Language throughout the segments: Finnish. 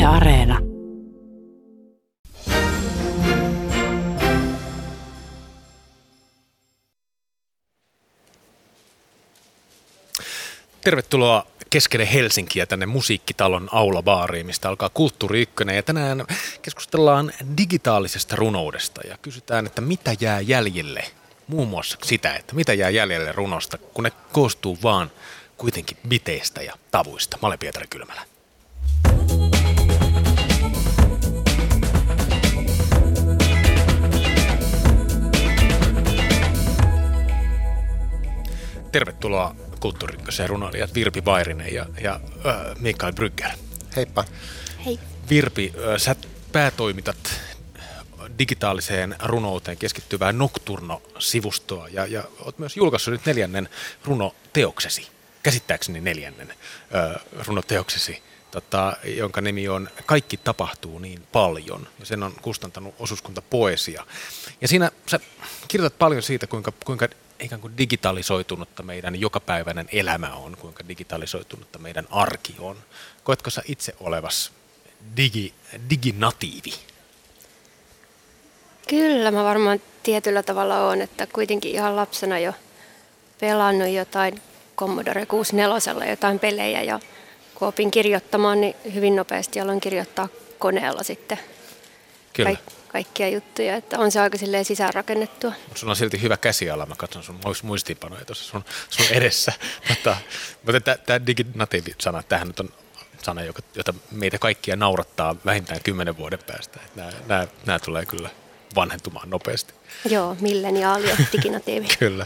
Areena. Tervetuloa keskelle Helsinkiä tänne Musiikkitalon aulabaariin, mistä alkaa Kulttuuri Ykkönen. Ja tänään keskustellaan digitaalisesta runoudesta ja kysytään, että mitä jää jäljelle. Muun muassa sitä, että mitä jää jäljelle runosta, kun ne koostuu vaan kuitenkin biteistä ja tavuista. Mä olen Pietari Kylmälä. Tervetuloa Kulttuuri Ykkösen runoilijat Virpi Vairinen ja Mikael Brygger. Heippa. Hei. Virpi, sä päätoimitat digitaaliseen runouteen keskittyvää Nocturno-sivustoa ja oot myös julkaissut nyt 4. runoteoksesi, käsittääkseni 4. runoteoksesi, jonka nimi on Kaikki tapahtuu niin paljon, ja sen on kustantanut osuuskunta Poesia. Ja siinä sä kirjoitat paljon siitä, kuinka ikään kuin digitalisoitunutta meidän jokapäiväinen elämä on, kuinka digitalisoitunutta meidän arki on. Koetko sä itse olevas diginatiivi? Kyllä, mä varmaan tietyllä tavalla oon, että kuitenkin ihan lapsena jo pelannut jotain Commodore 64 jotain pelejä ja kun opin kirjoittamaan, niin hyvin nopeasti aloin kirjoittaa koneella sitten kaikkia juttuja, että on se aika silleen sisäänrakennettua. Sulla on silti hyvä käsiala, mä katson sun muistiinpanoja tuossa sun edessä. Mutta tämä diginatiivi-sana, tämähän nyt on sana, jota meitä kaikkia naurattaa vähintään 10 vuoden päästä. Nämä tulee kyllä vanhentumaan nopeasti. Joo, milleniaali ja diginatiivi. Kyllä.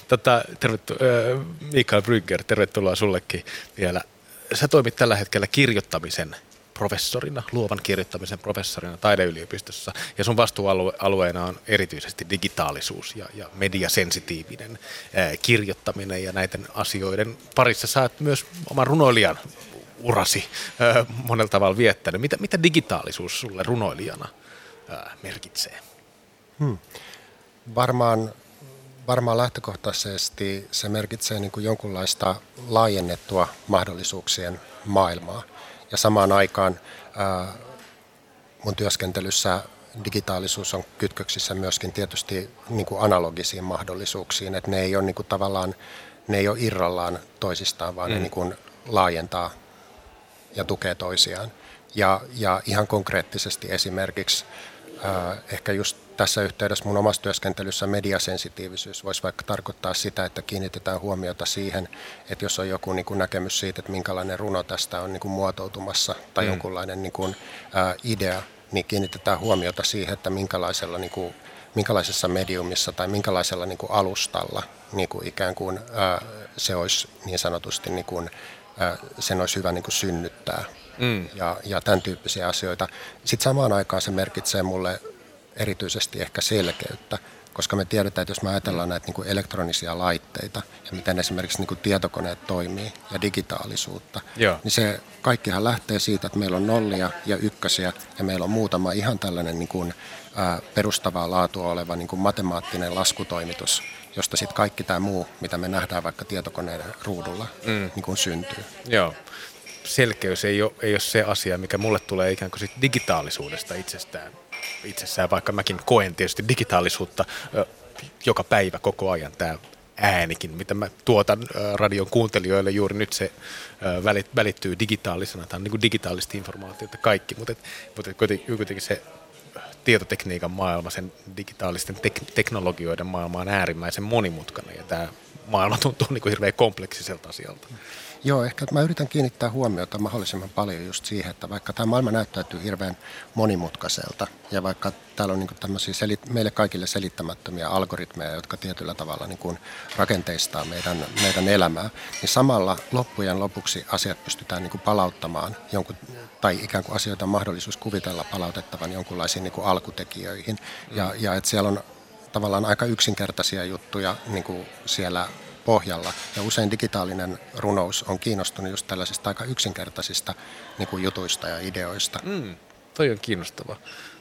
Mikael Brygger, tervetuloa sullekin vielä. Sä toimit tällä hetkellä kirjoittamisen professorina, luovan kirjoittamisen professorina taideyliopistossa, ja sun vastuualueena on erityisesti digitaalisuus ja mediasensitiivinen kirjoittaminen, ja näiden asioiden parissa sä oot myös oman runoilijan urasi monella tavalla viettänyt. Mitä digitaalisuus sulle runoilijana merkitsee? Varmaan lähtökohtaisesti se merkitsee niin kuin jonkunlaista laajennettua mahdollisuuksien maailmaa. Ja samaan aikaan mun työskentelyssä digitaalisuus on kytköksissä myöskin tietysti niin kuin analogisiin mahdollisuuksiin, että ne ei ole niin kuin tavallaan, ne ei ole irrallaan toisistaan, vaan ne niin kuin laajentaa ja tukee toisiaan. Ja ihan konkreettisesti esimerkiksi ehkä just tässä yhteydessä mun omassa työskentelyssä mediasensitiivisyys voisi vaikka tarkoittaa sitä, että kiinnitetään huomiota siihen, että jos on joku niin kuin näkemys siitä, että minkälainen runo tästä on niin kuin muotoutumassa tai jonkunlainen niin kuin, idea, niin kiinnitetään huomiota siihen, että minkälaisessa mediumissa tai minkälaisella niin kuin alustalla niin kuin ikään kuin, se olisi niin sanotusti, niin kuin, sen olisi hyvä niin kuin synnyttää ja tämän tyyppisiä asioita. Sitten samaan aikaan se merkitsee mulle erityisesti ehkä selkeyttä, koska me tiedetään, että jos me ajatellaan näitä niin kuin elektronisia laitteita ja miten esimerkiksi niin kuin tietokoneet toimii ja digitaalisuutta, niin se kaikkihan lähtee siitä, että meillä on nollia ja ykkösiä ja meillä on muutama ihan tällainen niin kuin, perustavaa laatua oleva niin kuin matemaattinen laskutoimitus, josta sitten kaikki tämä muu, mitä me nähdään vaikka tietokoneiden ruudulla, niin kuin syntyy. Joo. Selkeys ei ole se asia, mikä mulle tulee ikään kuin sit digitaalisuudesta itsessään, vaikka mäkin koen tietysti digitaalisuutta joka päivä koko ajan. Tämä äänikin, mitä mä tuotan radion kuuntelijoille juuri nyt, se välittyy digitaalisena. Tämä on niin kuin digitaalista informaatiota kaikki, mutta kuitenkin se tietotekniikan maailma, sen digitaalisten teknologioiden maailma on äärimmäisen monimutkainen, ja tämä maailma tuntuu niin kuin hirveän kompleksiselta asialta. Joo, ehkä mä yritän kiinnittää huomiota mahdollisimman paljon just siihen, että vaikka tämä maailma näyttäytyy hirveän monimutkaiselta ja vaikka täällä on niin kuin tämmöisiä meille kaikille selittämättömiä algoritmeja, jotka tietyllä tavalla niin kuin rakenteistaa meidän elämää, niin samalla loppujen lopuksi asiat pystytään niin kuin palauttamaan tai ikään kuin asioita on mahdollisuus kuvitella palautettavan jonkunlaisiin niin kuin alkutekijöihin. Ja että siellä on tavallaan aika yksinkertaisia juttuja niin kuin siellä pohjalla. Ja usein digitaalinen runous on kiinnostunut just tällaisista aika yksinkertaisista niin kuin jutuista ja ideoista. Toi on kiinnostavaa.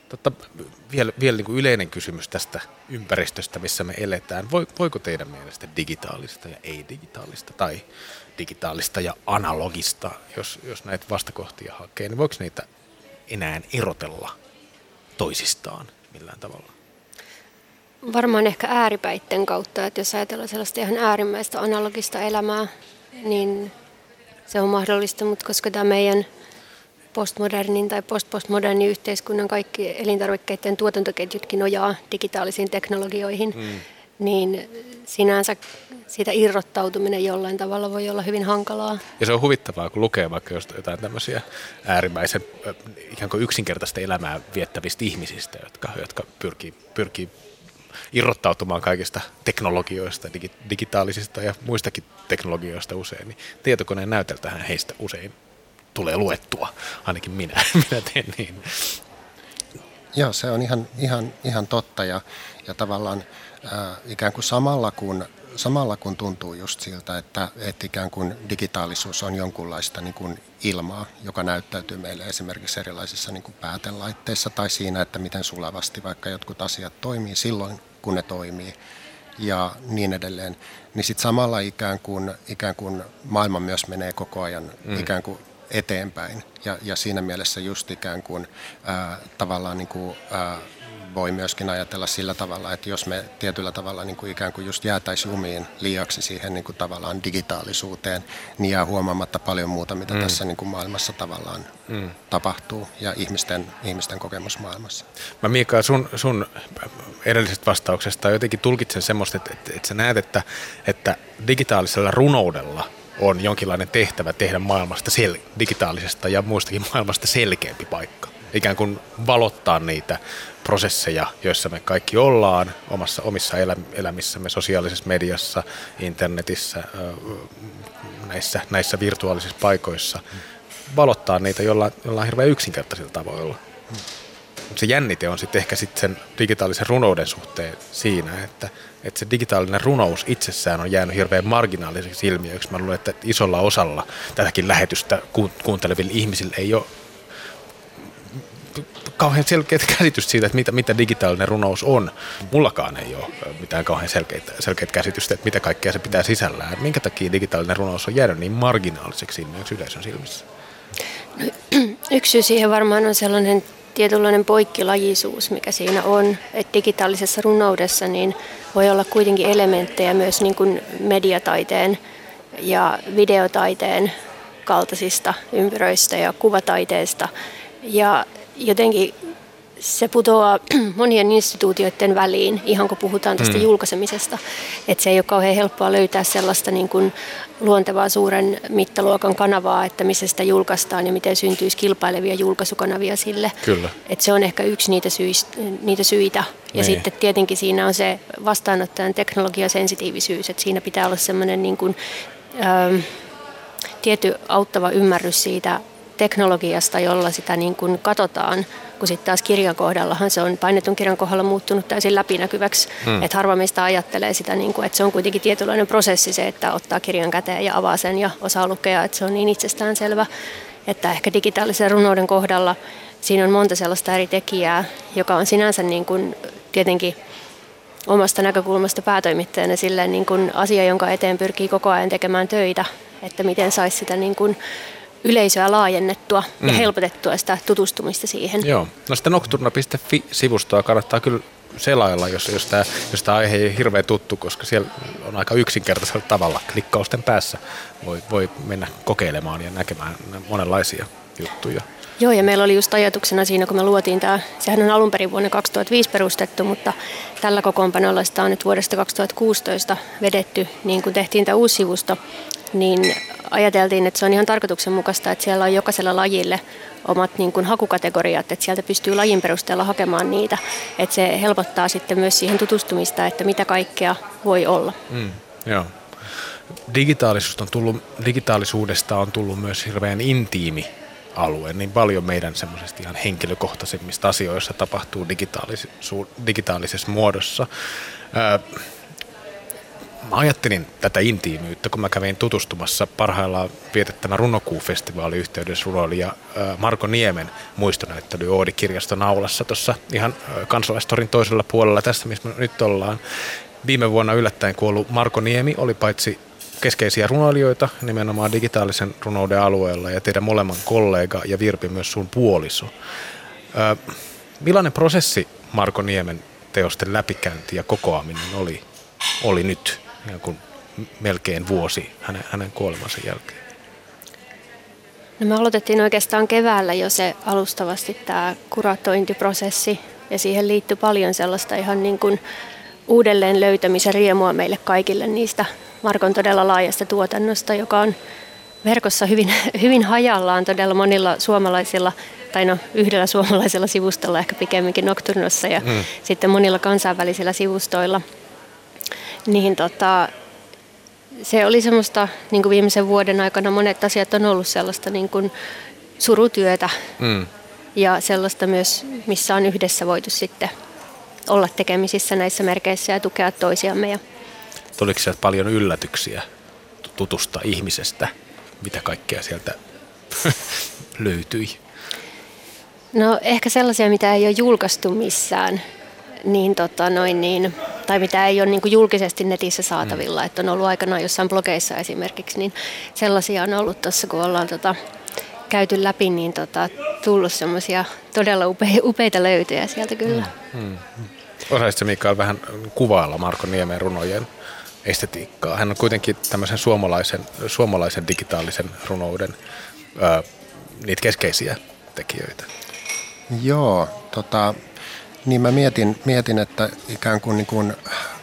Vielä niin kuin yleinen kysymys tästä ympäristöstä, missä me eletään. Voiko teidän mielestä digitaalista ja ei-digitaalista tai digitaalista ja analogista, jos näitä vastakohtia hakee, niin voiko niitä enää erotella toisistaan millään tavalla? Varmaan ehkä ääripäitten kautta, että jos ajatellaan sellaista ihan äärimmäistä analogista elämää, niin se on mahdollista, mutta koska tämä meidän postmodernin tai postmodernin yhteiskunnan kaikki elintarvikkeiden tuotantoketjutkin nojaa digitaalisiin teknologioihin, niin sinänsä siitä irrottautuminen jollain tavalla voi olla hyvin hankalaa. Ja se on huvittavaa, kun lukee vaikka jotain tämmöisiä äärimmäisen ikään kuin yksinkertaista elämää viettävistä ihmisistä, jotka pyrkii irrottautumaan kaikista teknologioista, digitaalisista ja muistakin teknologioista usein, niin tietokoneen näytöltähän heistä usein tulee luettua, ainakin minä teen niin. Joo, se on ihan totta ja tavallaan ikään kuin samalla kun tuntuu just siltä, että ikään kuin digitaalisuus on jonkunlaista niin kuin ilmaa, joka näyttäytyy meille esimerkiksi erilaisissa niin kuin päätelaitteissa tai siinä, että miten sulavasti vaikka jotkut asiat toimii silloin, kun ne toimii ja niin edelleen, niin sitten samalla ikään kuin maailma myös menee koko ajan ikään kuin eteenpäin ja siinä mielessä just ikään kuin tavallaan niin kuin, voi myöskin ajatella sillä tavalla, että jos me tietyllä tavalla niin kuin ikään kuin just jäätäisiin jumiin liiaksi siihen niin kuin tavallaan digitaalisuuteen, niin jää huomaamatta paljon muuta, mitä tässä niin kuin maailmassa tavallaan tapahtuu ja ihmisten kokemusmaailmassa. Mä Miika, sun edellisestä vastauksesta jotenkin tulkitsen semmoista, että sä näet, että digitaalisella runoudella on jonkinlainen tehtävä tehdä maailmasta digitaalisesta ja muistakin maailmasta selkeämpi paikka. Ikään kuin valottaa niitä prosesseja, joissa me kaikki ollaan omissa elämissämme, sosiaalisessa mediassa, internetissä, näissä virtuaalisissa paikoissa. Valottaa niitä jollain hirveän yksinkertaisilla tavoilla. Se jännite on sitten ehkä sen digitaalisen runouden suhteen siinä, että se digitaalinen runous itsessään on jäänyt hirveän marginaaliseksi ilmiöksi. Mä luulen, että isolla osalla tätäkin lähetystä kuunteleville ihmisille ei ole kauhean selkeä käsitys siitä, että mitä digitaalinen runous on. Mullakaan ei ole mitään kauhean selkeät käsitystä, että mitä kaikkea se pitää sisällään. Minkä takia digitaalinen runous on jäänyt niin marginaaliseksi ilmiöksi yleisön silmissä? No, yksi syy siihen varmaan on sellainen tietynlainen poikkilajisuus, mikä siinä on, että digitaalisessa runoudessa niin voi olla kuitenkin elementtejä myös niin kuin mediataiteen ja videotaiteen kaltaisista ympyröistä ja kuvataiteesta. Ja jotenkin se putoaa monien instituutioiden väliin, ihan kun puhutaan tästä julkaisemisesta. Että se ei ole kauhean helppoa löytää sellaista niin kuin luontevaa suuren mittaluokan kanavaa, että missä sitä julkaistaan ja miten syntyisi kilpailevia julkaisukanavia sille. Kyllä. Että se on ehkä yksi niitä syitä. Ja niin. sitten tietenkin siinä on se vastaanottajan teknologiasensitiivisyys, että siinä pitää olla semmoinen niin kuin, tietty auttava ymmärrys siitä teknologiasta, jolla sitä niin kuin katsotaan, kun sitten taas kirjan kohdallahan se on painetun kirjan kohdalla muuttunut täysin läpinäkyväksi, että harva meistä ajattelee sitä, niin kuin, että se on kuitenkin tietynlainen prosessi se, että ottaa kirjan käteen ja avaa sen ja osaa lukea, että se on niin itsestäänselvä, että ehkä digitaalisen runouden kohdalla siinä on monta sellaista eri tekijää, joka on sinänsä niin kuin tietenkin omasta näkökulmasta päätoimittajana silleen niin kuin asia, jonka eteen pyrkii koko ajan tekemään töitä, että miten saisi sitä niin kuin yleisöä laajennettua ja helpotettua sitä tutustumista siihen. Joo. No sitä nocturna.fi-sivustoa kannattaa kyllä selailla, jos tämä aihe ei ole hirveän tuttu, koska siellä on aika yksinkertaisella tavalla klikkausten päässä. Voi mennä kokeilemaan ja näkemään monenlaisia juttuja. Joo, ja meillä oli just ajatuksena siinä, kun me luotiin tämä, sehän on alun perin vuonna 2005 perustettu, mutta tällä kokoonpanolla sitä on nyt vuodesta 2016 vedetty, niin kun tehtiin tämä uusi sivusto, niin ajateltiin, että se on ihan tarkoituksenmukaista, että siellä on jokaisella lajille omat niin kuin hakukategoriat, että sieltä pystyy lajin perusteella hakemaan niitä, että se helpottaa sitten myös siihen tutustumista, että mitä kaikkea voi olla. Joo. Digitaalisuudesta on tullut myös hirveän intiimi alue, niin paljon meidän semmoisesta ihan henkilökohtaisemmista asioista tapahtuu digitaalisessa muodossa. Mä ajattelin tätä intiimyyttä, kun mä kävin tutustumassa parhaillaan vietettävän Runokuu-festivaalin yhteydessä runoilija Marko Niemen muistonäyttely Oodi-kirjaston aulassa tuossa ihan Kansalaistorin toisella puolella tässä, missä me nyt ollaan. Viime vuonna yllättäen kuollut Marko Niemi oli paitsi keskeisiä runoilijoita nimenomaan digitaalisen runouden alueella ja teidän molemman kollega ja Virpi myös sun puoliso. Millainen prosessi Marko Niemen teosten läpikäynti ja kokoaminen oli nyt, kun melkein vuosi hänen kuolemansa jälkeen? No me aloitettiin oikeastaan keväällä jo se alustavasti tämä kuratointiprosessi ja siihen liittyi paljon sellaista ihan niin kuin uudelleen löytämisen riemua meille kaikille niistä Markon todella laajasta tuotannosta, joka on verkossa hyvin hajallaan todella monilla suomalaisilla, tai no yhdellä suomalaisella sivustolla ehkä pikemminkin Nocturnossa ja sitten monilla kansainvälisillä sivustoilla. Niin se oli semmoista, niin kuin viimeisen vuoden aikana monet asiat on ollut sellaista niin kuin surutyötä ja sellaista myös, missä on yhdessä voitu sitten olla tekemisissä näissä merkeissä ja tukea toisiamme. Tuliko sieltä paljon yllätyksiä tutusta ihmisestä? Mitä kaikkea sieltä löytyi? No ehkä sellaisia, mitä ei ole julkaistu missään, tai mitä ei ole niin kuin julkisesti netissä saatavilla, että on ollut aikanaan jossain blogeissa esimerkiksi, niin sellaisia on ollut tuossa, kun ollaan käyty läpi, niin tullut semmoisia todella upeita löytöjä sieltä kyllä. Osaisitko Mikael vähän kuvailla Marko Niemen runojen estetiikkaa? Hän on kuitenkin tämmöisen suomalaisen digitaalisen runouden niitä keskeisiä tekijöitä. Joo, niin mä mietin, että ikään kuin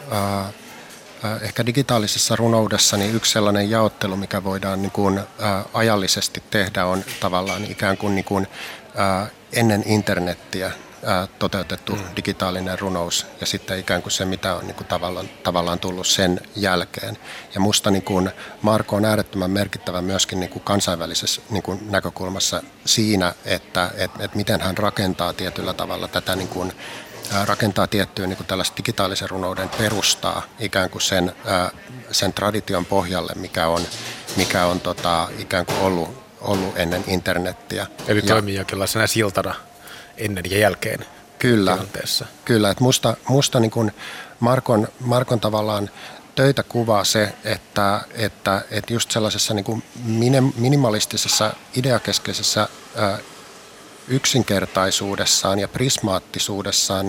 ehkä digitaalisessa runoudessa niin yksi sellainen jaottelu, mikä voidaan niin kuin, ajallisesti tehdä, on tavallaan ikään kuin ennen internettiä toteutettu digitaalinen runous ja sitten ikään kuin se, mitä on niin kuin tavallaan tullut sen jälkeen. Ja musta niin kuin Marko on äärettömän merkittävä myöskin niin kuin kansainvälisessä niin kuin näkökulmassa siinä, että miten hän rakentaa tietyllä tavalla tätä niin kuin, rakentaa tiettyä niin kuin tällaista digitaalisen runouden perustaa ikään kuin sen tradition pohjalle, mikä on ikään kuin ollut ennen internettiä. Eli toimii jonkinlaisena siltana ennen ja jälkeen tilanteessa. Kyllä, että musta niin kuin Markon tavallaan töitä kuvaa se, että just sellaisessa niin kuin minimalistisessa ideakeskeisessä yksinkertaisuudessaan ja prismaattisuudessaan,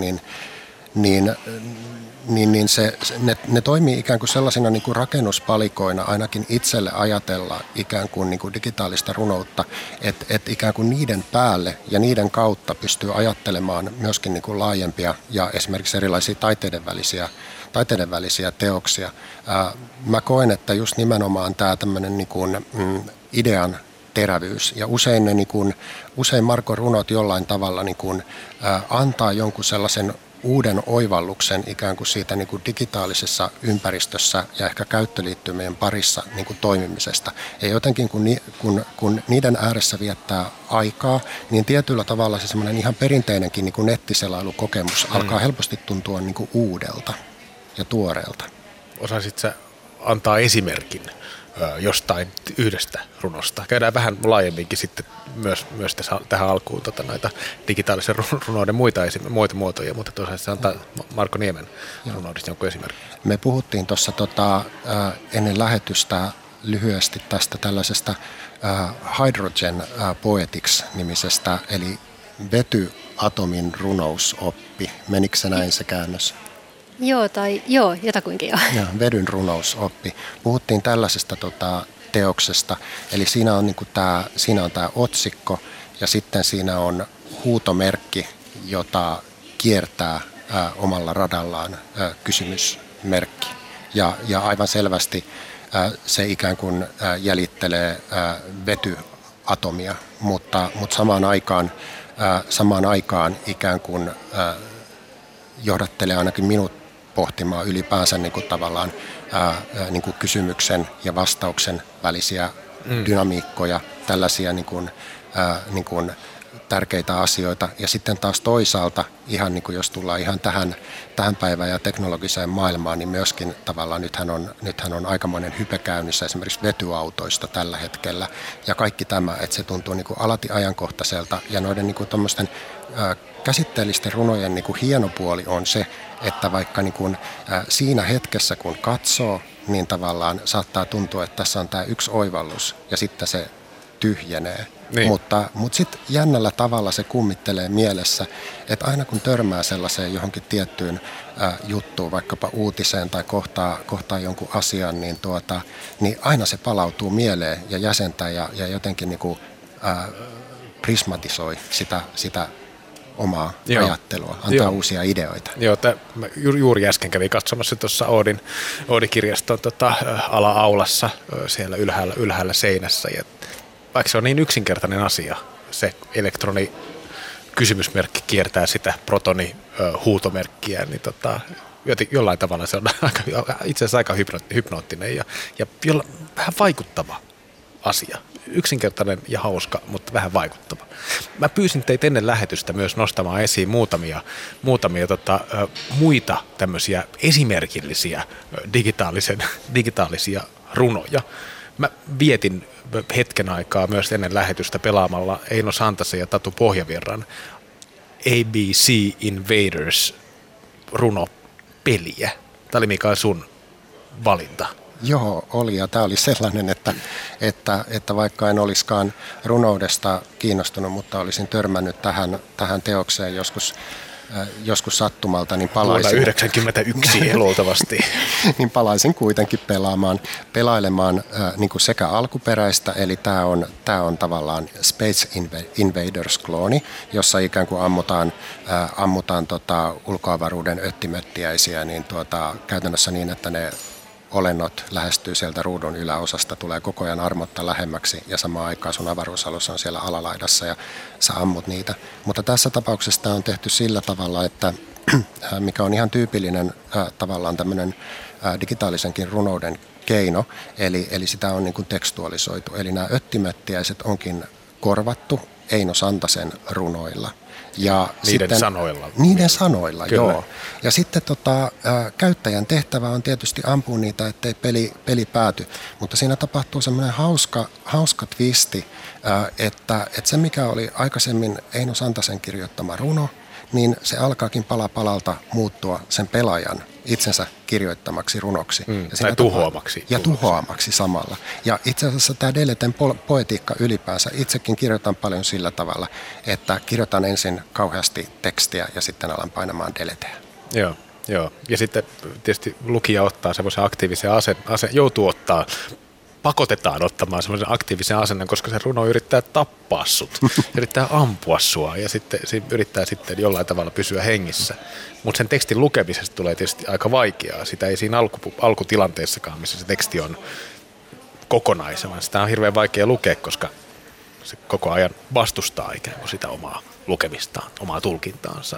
ne toimii ikään kuin sellaisina niin kuin rakennuspalikoina ainakin itselle ajatella ikään kuin digitaalista runoutta, että ikään kuin niiden päälle ja niiden kautta pystyy ajattelemaan myöskin niin kuin laajempia ja esimerkiksi erilaisia taiteiden välisiä teoksia. Mä koen, että just nimenomaan tämä tämmöinen niin kuin idean terävyys ja usein Markon runot jollain tavalla niin kuin, antaa jonkun sellaisen uuden oivalluksen ikään kuin siitä niin kuin digitaalisessa ympäristössä ja ehkä käyttöliittymien parissa niin kuin toimimisesta. Ja jotenkin kun niiden ääressä viettää aikaa, niin tietyllä tavalla se semmoinen ihan perinteinenkin niin kuin nettiselailukokemus alkaa helposti tuntua niin kuin uudelta ja tuoreelta. Osaisitko sä antaa esimerkin jostain yhdestä runosta? Käydään vähän laajemminkin sitten myös tähän alkuun näitä digitaalisen runouden muita muotoja, mutta tosiaan se antaa Marko Niemen runoudesta jonkun esimerkki. Me puhuttiin tuossa ennen lähetystä lyhyesti tästä tällaisesta Hydrogen Poetics-nimisestä, eli vetyatomin runousoppi. Menikö se näin se käännös? Joo, jotakuinkin joo. Ja, vedyn runousoppi. Puhuttiin tällaisesta teoksesta, eli siinä on tämä otsikko ja sitten siinä on huutomerkki, jota kiertää omalla radallaan kysymysmerkki. Ja aivan selvästi se ikään kuin jäljittelee vetyatomia, mutta samaan aikaan ikään kuin johdattelee ainakin minut pohtimaan ylipäänsä niin kuin tavallaan niin kuin kysymyksen ja vastauksen välisiä dynamiikkoja, tällaisia niin kuin tärkeitä asioita. Ja sitten taas toisaalta, ihan niin kuin jos tullaan ihan tähän päivään ja teknologiseen maailmaan, niin myöskin tavallaan nythän on aikamoinen hype käynnissä esimerkiksi vetyautoista tällä hetkellä. Ja kaikki tämä, että se tuntuu niin kuin alati ajankohtaiselta ja noiden niin kuin tommoisten käsitteellisten runojen niin kuin hieno puoli on se, että vaikka niin kuin, siinä hetkessä kun katsoo niin tavallaan saattaa tuntua, että tässä on tämä yksi oivallus ja sitten se tyhjenee. Niin. Mutta sitten jännällä tavalla se kummittelee mielessä, että aina kun törmää sellaiseen johonkin tiettyyn juttuun, vaikkapa uutiseen tai kohtaa jonkun asian, niin aina se palautuu mieleen ja jäsentää ja jotenkin niinku, prismatisoi sitä omaa ajattelua, antaa uusia ideoita. Joo, mä juuri äsken kävin katsomassa tuossa Oodi-kirjaston ala-aulassa siellä ylhäällä seinässä. Ja vaikka se on niin yksinkertainen asia, se elektroni kysymysmerkki kiertää sitä protoni huutomerkkiä, niin jollain tavalla se on itse asiassa aika hypnoottinen ja vähän vaikuttava asia. Yksinkertainen ja hauska, mutta vähän vaikuttava. Mä pyysin teitä ennen lähetystä myös nostamaan esiin muutamia muita tämmöisiä esimerkillisiä digitaalisia runoja. Mä vietin hetken aikaa myös ennen lähetystä pelaamalla Eino Santasen ja Tatu Pohjavirran ABC Invaders runopeliä. Tämä oli Mikael sun valinta. Joo, oli, ja tämä oli sellainen, että vaikka en olisikaan runoudesta kiinnostunut, mutta olisin törmännyt tähän teokseen joskus sattumalta, niin palaisin. Vuonna 1991 luultavasti. Niin palaisin kuitenkin pelailemaan niin kuin sekä alkuperäistä, eli tämä on tavallaan Space Invaders-klooni, jossa ikään kuin ammutaan ulkoavaruuden öttimöttiäisiä, niin käytännössä niin, että ne olennot lähestyy sieltä ruudun yläosasta, tulee koko ajan armotta lähemmäksi ja samaan aikaan sun avaruusalus on siellä alalaidassa ja sä ammut niitä. Mutta tässä tapauksessa tämä on tehty sillä tavalla, että mikä on ihan tyypillinen tavallaan tämmöinen digitaalisenkin runouden keino, eli sitä on niin kuin tekstualisoitu. Eli nämä öttimöttiäiset onkin korvattu Eino Santasen runoilla. Ja Niiden sanoilla, Kyllä. Joo. Ja sitten käyttäjän tehtävä on tietysti ampua niitä, ettei peli pääty. Mutta siinä tapahtuu semmoinen hauska twisti, että se mikä oli aikaisemmin Eino Santasen kirjoittama runo, niin se alkaakin pala palalta muuttua sen pelaajan itsensä kirjoittamaksi runoksi. Tai tuhoamaksi. Ja tuhoamaksi samalla. Ja itse asiassa tämä Deleten poetiikka ylipäänsä, itsekin kirjoitan paljon sillä tavalla, että kirjoitan ensin kauheasti tekstiä ja sitten alan painamaan deleteä. Joo. Ja sitten tietysti lukija ottaa semmoisen aktiivisen joutuu ottaa, pakotetaan ottamaan semmoisen aktiivisen asennon, koska se runo yrittää tappaa sut, yrittää ampua sua ja sitten yrittää sitten jollain tavalla pysyä hengissä. Mutta sen tekstin lukemisesta tulee tietysti aika vaikeaa. Sitä ei siinä alkutilanteessakaan, missä se teksti on kokonaisena. Sitä on hirveän vaikea lukea, koska se koko ajan vastustaa ikään kuin sitä omaa lukemistaan, omaa tulkintaansa,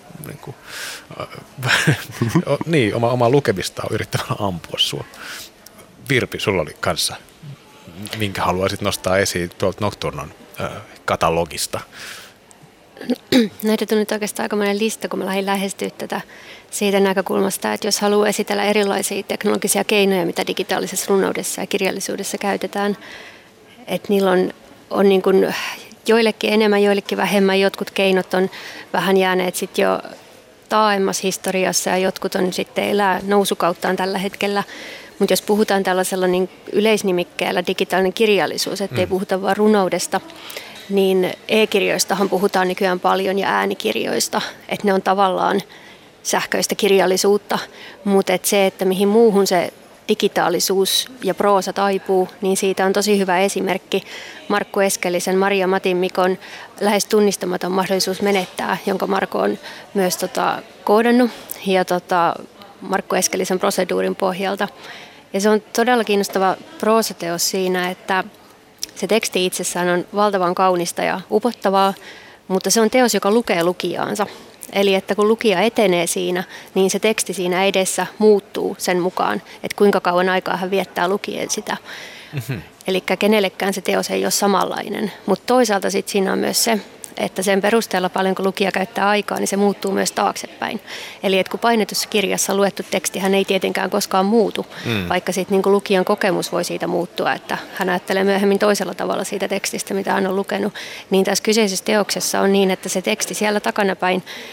omaa lukemistaan yrittämällä ampua sua. Virpi, sulla oli kanssa, minkä haluaisit nostaa esiin tuolta Nocturnon katalogista? Näitä tuli nyt oikeastaan aikamoinen lista, kun mä lähdin lähestyä tätä siitä näkökulmasta, että jos haluaa esitellä erilaisia teknologisia keinoja, mitä digitaalisessa runoudessa ja kirjallisuudessa käytetään, että niillä on niin kuin joillekin enemmän, joillekin vähemmän, jotkut keinot on vähän jääneet sitten jo taaemmas historiassa ja jotkut on sitten elää nousukauttaan tällä hetkellä. Mutta jos puhutaan tällaisella niin yleisnimikkeellä digitaalinen kirjallisuus, ettei puhuta vain runoudesta, niin e-kirjoistahan puhutaan nykyään paljon ja äänikirjoista, että ne on tavallaan sähköistä kirjallisuutta, mutta se, että mihin muuhun se digitaalisuus ja proosa taipuu, niin siitä on tosi hyvä esimerkki Markku Eskelisen, Maria Matin Mikon lähes tunnistamaton mahdollisuus menettää, jonka Marko on myös koodannut ja Markku Eskelisen proseduurin pohjalta. Ja se on todella kiinnostava proosateos siinä, että se teksti itsessään on valtavan kaunista ja upottavaa, mutta se on teos, joka lukee lukijaansa. Eli että kun lukija etenee siinä, niin se teksti siinä edessä muuttuu sen mukaan, että kuinka kauan aikaa hän viettää lukien sitä. Mm-hmm. Eli kenellekään se teos ei ole samanlainen, mutta toisaalta sitten siinä on myös se, että sen perusteella paljonko lukija käyttää aikaa, niin se muuttuu myös taaksepäin. Eli että kun painetussa kirjassa luettu tekstihän ei tietenkään koskaan muutu, vaikka sitten niin lukijan kokemus voi siitä muuttua, että hän ajattelee myöhemmin toisella tavalla siitä tekstistä, mitä hän on lukenut. Niin tässä kyseisessä teoksessa on niin, että se teksti siellä takanapäin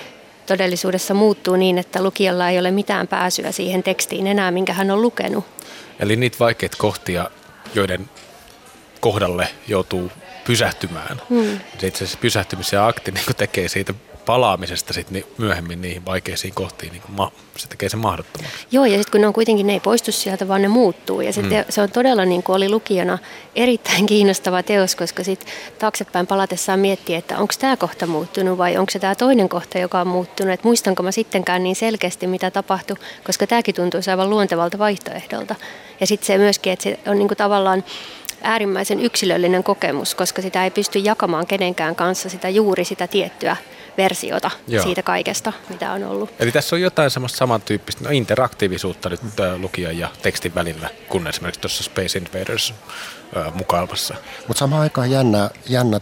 todellisuudessa muuttuu niin, että lukijalla ei ole mitään pääsyä siihen tekstiin enää, minkä hän on lukenut. Eli niitä vaikeita kohtia, joiden kohdalle joutuu pysähtymään. Se itse asiassa pysähtymisen akti niin tekee siitä palaamisesta sit myöhemmin niihin vaikeisiin kohtiin, niin se tekee sen mahdottomaksi. Joo, ja sitten kun ne ei poistu sieltä, vaan ne muuttuu. Ja sitten se on todella, niin kuin oli lukijana, erittäin kiinnostava teos, koska sitten taaksepäin palatessaan miettii, että onko tämä kohta muuttunut vai onko se tämä toinen kohta, joka on muuttunut. Että muistanko mä sittenkään niin selkeästi, mitä tapahtui, koska tämäkin tuntuu aivan luontevalta vaihtoehdolta. Ja sitten se myöskin, että se on niin kuin tavallaan äärimmäisen yksilöllinen kokemus, koska sitä ei pysty jakamaan kenenkään kanssa juuri sitä tiettyä versiota siitä kaikesta, mitä on ollut. Eli tässä on jotain semmoista samantyyppistä interaktiivisuutta nyt lukijan ja tekstin välillä, kun esimerkiksi tuossa Space Invaders mukailmassa. Mutta samaan aikaan jännä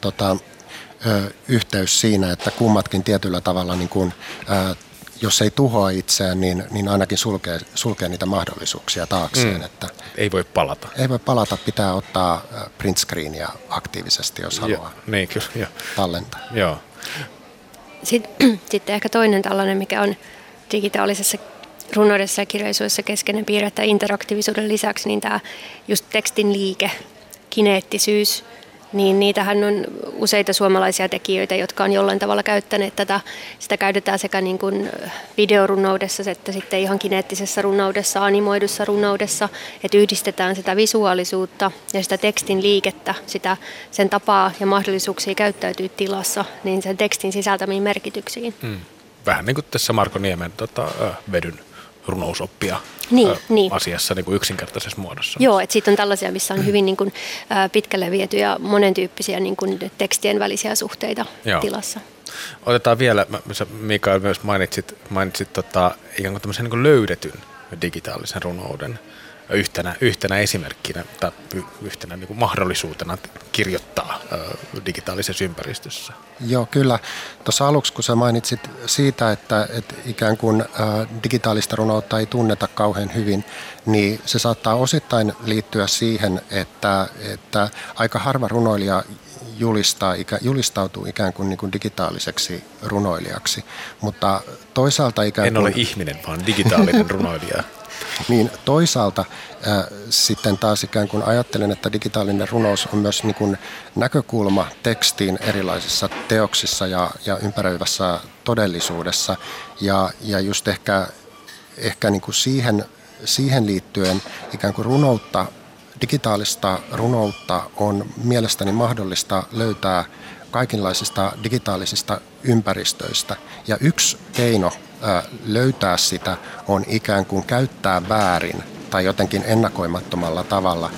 yhteys siinä, että kummatkin tietyllä tavalla, niin kun, jos ei tuhoa itseään, niin ainakin sulkee niitä mahdollisuuksia taakseen. Että ei voi palata. Ei voi palata, pitää ottaa print screenia aktiivisesti, jos haluaa niin, kyllä, tallentaa. Joo. Sitten ehkä toinen tällainen, mikä on digitaalisessa runoudessa ja kirjallisuudessa keskeinen piirre, että interaktiivisuuden lisäksi, niin tämä just tekstin liike, kineettisyys, niin niitähän on useita suomalaisia tekijöitä, jotka on jollain tavalla käyttäneet tätä. Sitä käytetään sekä niin kuin videorunoudessa että sitten ihan kineettisessä runoudessa, animoidussa runoudessa, että yhdistetään sitä visuaalisuutta ja sitä tekstin liikettä, sen tapaa ja mahdollisuuksia käyttäytyä tilassa, niin sen tekstin sisältämiin merkityksiin. Vähän niin kuin tässä Marko Niemen vedyn runousoppia asiassa niin kuin yksinkertaisessa muodossa. Joo, että sitten on tällaisia, missä on hyvin niin kuin, pitkälle viety monentyyppisiä niin kuin tekstien välisiä suhteita tilassa. Otetaan vielä, Mikael myös mainitsit ikään kuin tämmöisen niin kuin löydetyn digitaalisen runouden yhtenä esimerkkinä tai yhtenä niin kuin mahdollisuutena kirjoittaa digitaalisessa ympäristössä. Joo, kyllä. Tuossa aluksi, kun sä mainitsit siitä, että ikään kuin digitaalista runoutta ei tunneta kauhean hyvin, niin se saattaa osittain liittyä siihen, että aika harva runoilija julistautuu ikään kuin digitaaliseksi runoilijaksi, mutta toisaalta En ole ihminen, vaan digitaalinen runoilija. Niin toisaalta sitten taas ikään kuin ajattelen, että digitaalinen runous on myös niin kuin näkökulma tekstiin erilaisissa teoksissa ja ympäröivässä todellisuudessa. Ja just ehkä niin kuin siihen liittyen ikään kuin digitaalista runoutta on mielestäni mahdollista löytää kaikenlaisista digitaalisista ympäristöistä. Ja yksi keino löytää sitä on ikään kuin käyttää väärin tai jotenkin ennakoimattomalla tavalla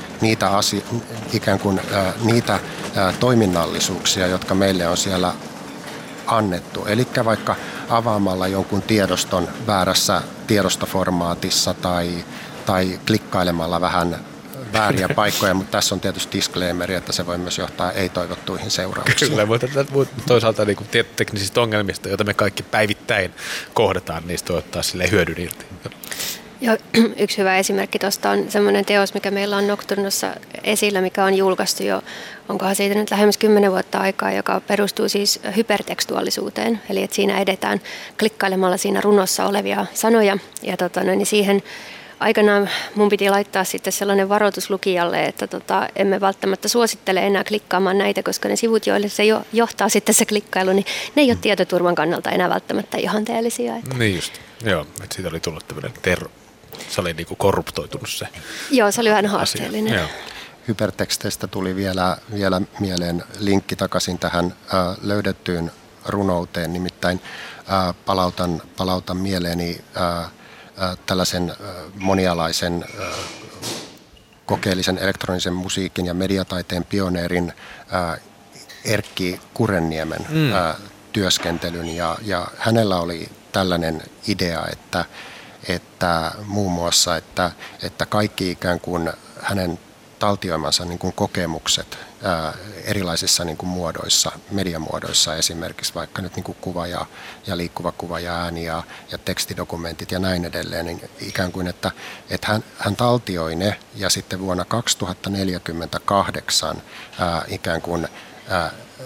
niitä toiminnallisuuksia, jotka meille on siellä annettu. Eli vaikka avaamalla jonkun tiedoston väärässä tiedostoformaatissa tai klikkailemalla vähän vääriä paikkoja, mutta tässä on tietysti disclaimeri, että se voi myös johtaa ei-toivottuihin seurauksiin. Kyllä, mutta toisaalta niin tietoteknisistä ongelmista, joita me kaikki päivittäin kohdataan, niistä voi ottaa hyödyn irti. Joo, yksi hyvä esimerkki tuosta on semmoinen teos, mikä meillä on Nocturnossa esillä, mikä on julkaistu jo, onkohan siitä nyt lähemmäs 10 vuotta aikaa, joka perustuu siis hypertekstuaalisuuteen. Eli että siinä edetään klikkailemalla siinä runossa olevia sanoja ja niin siihen aikanaan mun piti laittaa sitten sellainen varoitus lukijalle, että emme välttämättä suosittele enää klikkaamaan näitä, koska ne sivut, joille se johtaa sitten se klikkailu, niin ne ei ole tietoturvan kannalta enää välttämättä ihanteellisia. Niin just, joo, että siitä oli tullut tämmöinen se oli niinku korruptoitunut se. Joo, se oli vähän haasteellinen. Joo. Hyperteksteistä tuli vielä mieleen linkki takaisin tähän löydettyyn runouteen, nimittäin palautan mieleeni tällaisen monialaisen kokeellisen elektronisen musiikin ja mediataiteen pioneerin Erkki Kurenniemen työskentelyn ja hänellä oli tällainen idea, että muun muassa, että kaikki ikään kuin hänen taltioimansa niin kuin kokemukset erilaisissa niin kuin muodoissa, mediamuodoissa esimerkiksi vaikka nyt niin kuin kuva ja liikkuva kuva ja ääni ja tekstidokumentit ja näin edelleen, niin ikään kuin, että hän taltioi ne ja sitten vuonna 2048 ikään kuin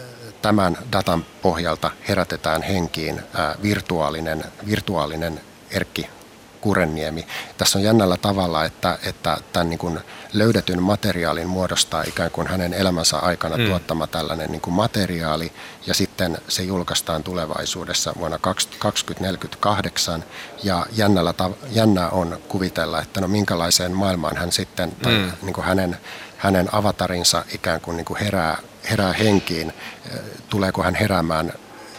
tämän datan pohjalta herätetään henkiin virtuaalinen Erkki Kurenniemi. Tässä on jännällä tavalla, että tämän niin kuin löydetyn materiaalin muodostaa ikään kuin hänen elämänsä aikana tuottama tällainen niin kuin materiaali, ja sitten se julkaistaan tulevaisuudessa vuonna 2048, ja jännää on kuvitella, että no minkälaiseen maailmaan hän sitten, tai niin kuin hänen avatarinsa ikään kuin herää henkiin, tuleeko hän heräämään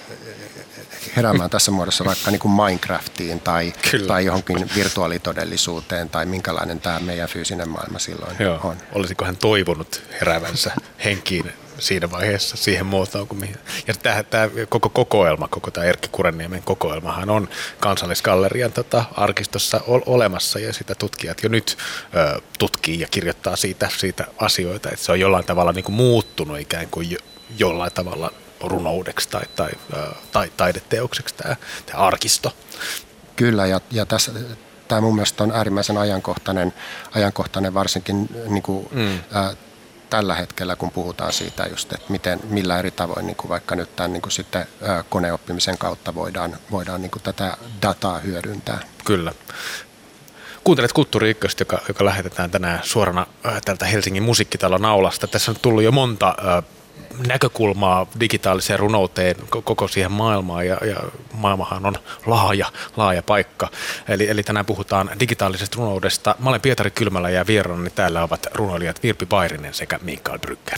tässä muodossa vaikka niin kuin Minecraftiin tai johonkin virtuaalitodellisuuteen, tai minkälainen tämä meidän fyysinen maailma silloin on. Olisiko hän toivonut heräävänsä henkiin siinä vaiheessa siihen muotoon kuin mihin. Ja tämä koko kokoelma, koko tämä Erkki Kurenniemen kokoelmahan on Kansallisgallerian arkistossa olemassa, ja sitä tutkijat jo nyt tutkii ja kirjoittaa siitä asioita, että se on jollain tavalla niin kuin muuttunut ikään kuin jollain tavalla runoudeksi tai taideteokseksi tämä arkisto. Kyllä, ja tässä tämä mun mielestä on äärimmäisen ajankohtainen varsinkin niin kuin, tällä hetkellä, kun puhutaan siitä just, että millä eri tavoin niin kuin vaikka nyt tämän niin kuin sitten koneoppimisen kautta voidaan niin kuin tätä dataa hyödyntää. Kyllä. Kuuntelet Kulttuuri Ykköstä, joka lähetetään tänään suorana tältä Helsingin musiikkitalon aulasta. Tässä on tullut jo monta näkökulmaa digitaaliseen runouteen, koko siihen maailmaan, ja maailmahan on laaja paikka. Eli tänään puhutaan digitaalisesta runoudesta. Mä olen Pietari Kylmälä, ja vieraani täällä ovat runoilijat Virpi Bairinen sekä Mikael Brücker.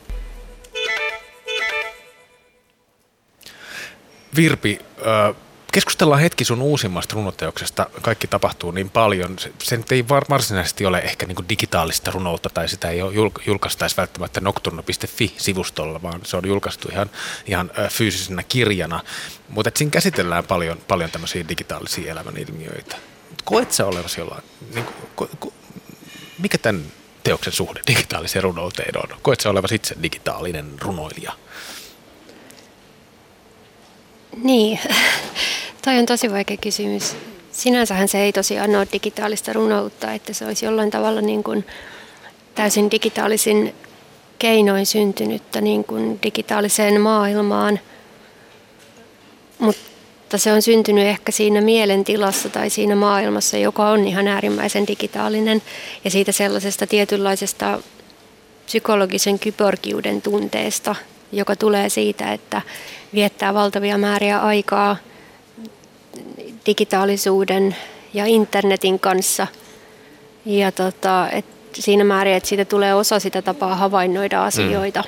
Virpi, keskustellaan hetki sun uusimmasta runoteoksesta. Kaikki tapahtuu niin paljon. Se nyt ei varsinaisesti ole ehkä niin kuin digitaalista runoutta, tai sitä ei julkaistaisi välttämättä nocturno.fi-sivustolla, vaan se on julkaistu ihan fyysisenä kirjana. Mutta siinä käsitellään paljon tämmöisiä digitaalisia elämänilmiöitä. Koet sä olevasi jollain, niin mikä tämän teoksen suhde digitaaliseen runouteen on? Koet sä olevasi itse digitaalinen runoilija? Niin, toi on tosi vaikea kysymys. Sinänsähän se ei tosiaan ole digitaalista runoutta, että se olisi jollain tavalla niin kuin täysin digitaalisin keinoin syntynyttä niin kuin digitaaliseen maailmaan, mutta se on syntynyt ehkä siinä mielentilassa tai siinä maailmassa, joka on ihan äärimmäisen digitaalinen, ja siitä sellaisesta tietynlaisesta psykologisen kyborgiuden tunteesta, joka tulee siitä, että viettää valtavia määriä aikaa digitaalisuuden ja internetin kanssa. Ja siinä määrin, että siitä tulee osa sitä tapaa havainnoida asioita.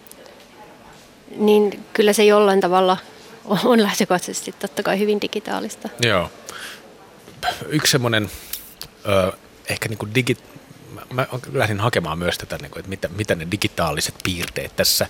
Niin kyllä se jollain tavalla on lähtökohtaisesti totta kai hyvin digitaalista. Joo. Yksi semmoinen ehkä niin kuin mä lähdin hakemaan myös tätä, että mitä ne digitaaliset piirteet tässä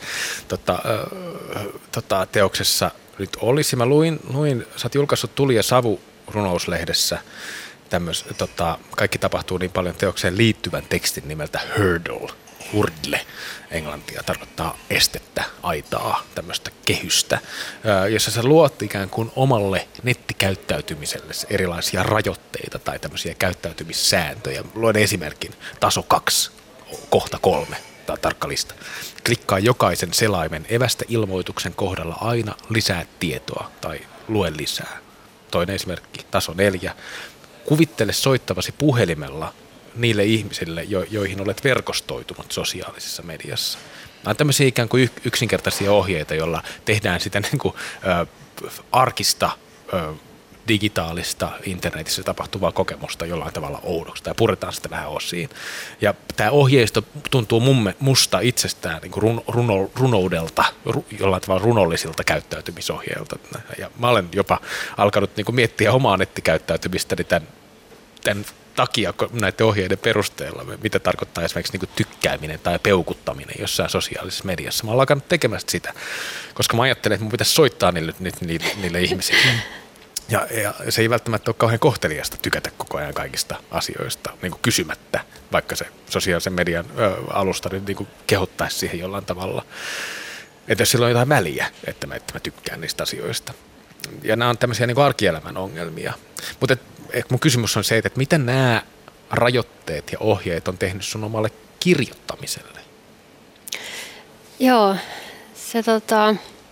teoksessa nyt olisi. Mä luin, sä oot julkaissut Tuli ja Savu -runouslehdessä kaikki tapahtuu niin paljon teokseen liittyvän tekstin nimeltä hurdle, englantia tarkoittaa estettä, aitaa, tämmöistä kehystä, jossa sä luot ikään kuin omalle nettikäyttäytymiselle erilaisia rajoitteita tai tämmöisiä käyttäytymissääntöjä. Luen esimerkin: taso 2, kohta 3, tämä tarkka lista. Klikkaa jokaisen selaimen evästä ilmoituksen kohdalla aina lisää tietoa tai lue lisää. Toinen esimerkki, taso 4. Kuvittele soittavasi puhelimella niille ihmisille, joihin olet verkostoitunut sosiaalisessa mediassa. Nämä on tämmöisiä ikään kuin yksinkertaisia ohjeita, joilla tehdään sitä niin kuin, arkista, digitaalista, internetissä tapahtuvaa kokemusta jollain tavalla oudoksi, tai puretaan sitä vähän osiin. Ja tämä ohjeisto tuntuu musta itsestään niin kuin runoudelta, jollain tavalla runollisilta käyttäytymisohjeilta. Ja mä olen jopa alkanut niin kuin miettiä omaa nettikäyttäytymistäni tämän takia näiden ohjeiden perusteella, mitä tarkoittaa esimerkiksi niin kuin tykkääminen tai peukuttaminen jossain sosiaalisessa mediassa. Mä olen alkanut tekemästä sitä, koska mä ajattelen, että mun pitäisi soittaa niille ihmisille. Ja se ei välttämättä ole kauhean kohteliasta tykätä koko ajan kaikista asioista niin kuin kysymättä, vaikka se sosiaalisen median alusta niin kuin kehottaisi siihen jollain tavalla. Että jos sillä on jotain väliä, että mä tykkään niistä asioista. Ja nämä on tämmöisiä niin kuin arkielämän ongelmia. Mutta mun kysymys on se, että miten nämä rajoitteet ja ohjeet on tehnyt sun omalle kirjoittamiselle? Joo,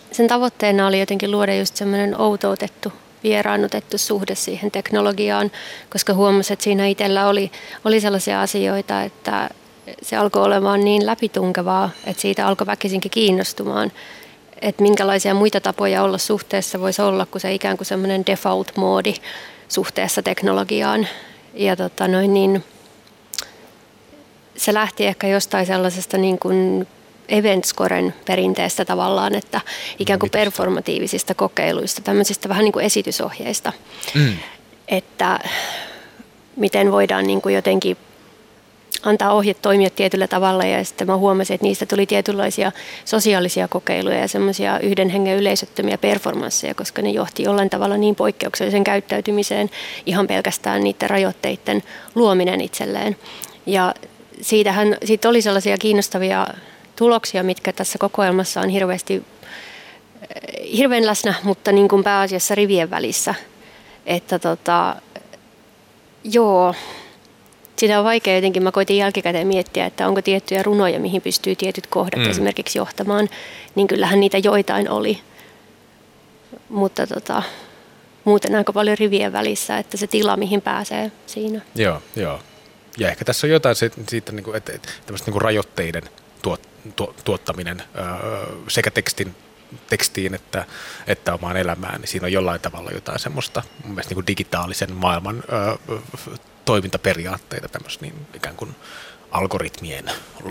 sen tavoitteena oli jotenkin luoda just semmoinen outoutettu, vieraannutettu suhde siihen teknologiaan, koska huomasin, että siinä itsellä oli sellaisia asioita, että se alkoi olemaan niin läpitunkevaa, että siitä alkoi väkisinkin kiinnostumaan, että minkälaisia muita tapoja olla suhteessa voisi olla, kuin se ikään kuin semmoinen default-moodi suhteessa teknologiaan. Ja se lähti ehkä jostain sellaisesta niin kuin event-scoren perinteestä tavallaan, että ikään kuin performatiivisista kokeiluista, tämmöisistä vähän niin kuin esitysohjeista, että miten voidaan niin kuin jotenkin antaa ohjeet toimia tietyllä tavalla, ja sitten mä huomasin, että niistä tuli tietynlaisia sosiaalisia kokeiluja ja semmoisia yhden hengen yleisöttömiä performansseja, koska ne johti jollain tavalla niin poikkeuksellisen käyttäytymiseen ihan pelkästään niiden rajoitteiden luominen itselleen. Ja siitä oli sellaisia kiinnostavia tuloksia, mitkä tässä kokoelmassa on hirveän läsnä, mutta niin kuin pääasiassa rivien välissä. Että sitä on vaikea jotenkin, mä koitin jälkikäteen miettiä, että onko tiettyjä runoja, mihin pystyy tietyt kohdat esimerkiksi johtamaan, niin kyllähän niitä joitain oli. Mutta muuten aika paljon rivien välissä, että se tila, mihin pääsee siinä. Joo. Ja ehkä tässä on jotain siitä, että tämmöistä rajoitteiden tuottaminen sekä tekstiin että omaan elämään, niin siinä on jollain tavalla jotain semmoista mun mielestä digitaalisen maailman toimintaperiaatteita, tämmöistä niin ikään kuin algoritmien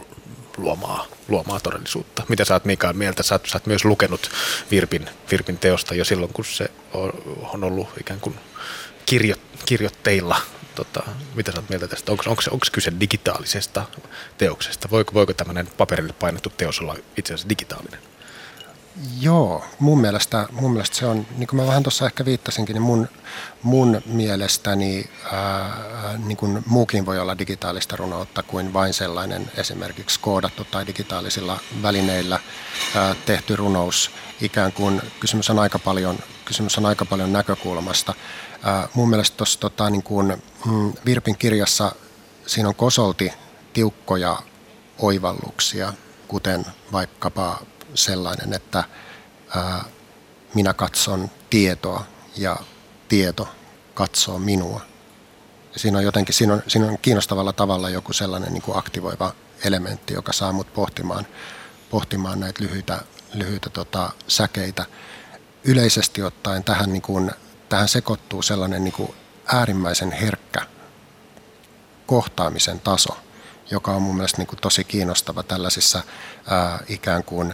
luomaa todellisuutta. Mitä sä oot, Mikael, mieltä? Sä oot myös lukenut Virpin teosta jo silloin, kun se on ollut ikään kuin kirjoitteilla. Mitä sä oot mieltä tästä? Onko kyse digitaalisesta teoksesta? Voiko tämmöinen paperille painettu teos olla itse asiassa digitaalinen? Joo, mun mielestä se on, niin kuin mä vähän tuossa ehkä viittasinkin, niin mun mielestäni niin kuin muukin voi olla digitaalista runoutta kuin vain sellainen esimerkiksi koodattu tai digitaalisilla välineillä tehty runous. Ikään kuin kysymys on aika paljon näkökulmasta. Mun mielestä tuossa niin kuin Virpin kirjassa siinä on kosolti tiukkoja oivalluksia, kuten vaikkapa sellainen, että minä katson tietoa ja tieto katsoo minua. Ja siinä on kiinnostavalla tavalla joku sellainen niin kuin aktivoiva elementti, joka saa mut pohtimaan näitä lyhyitä säkeitä. Yleisesti ottaen tähän sekoittuu sellainen niin kuin äärimmäisen herkkä kohtaamisen taso, joka on mun mielestä niin kuin tosi kiinnostava tällaisissa ikään kuin,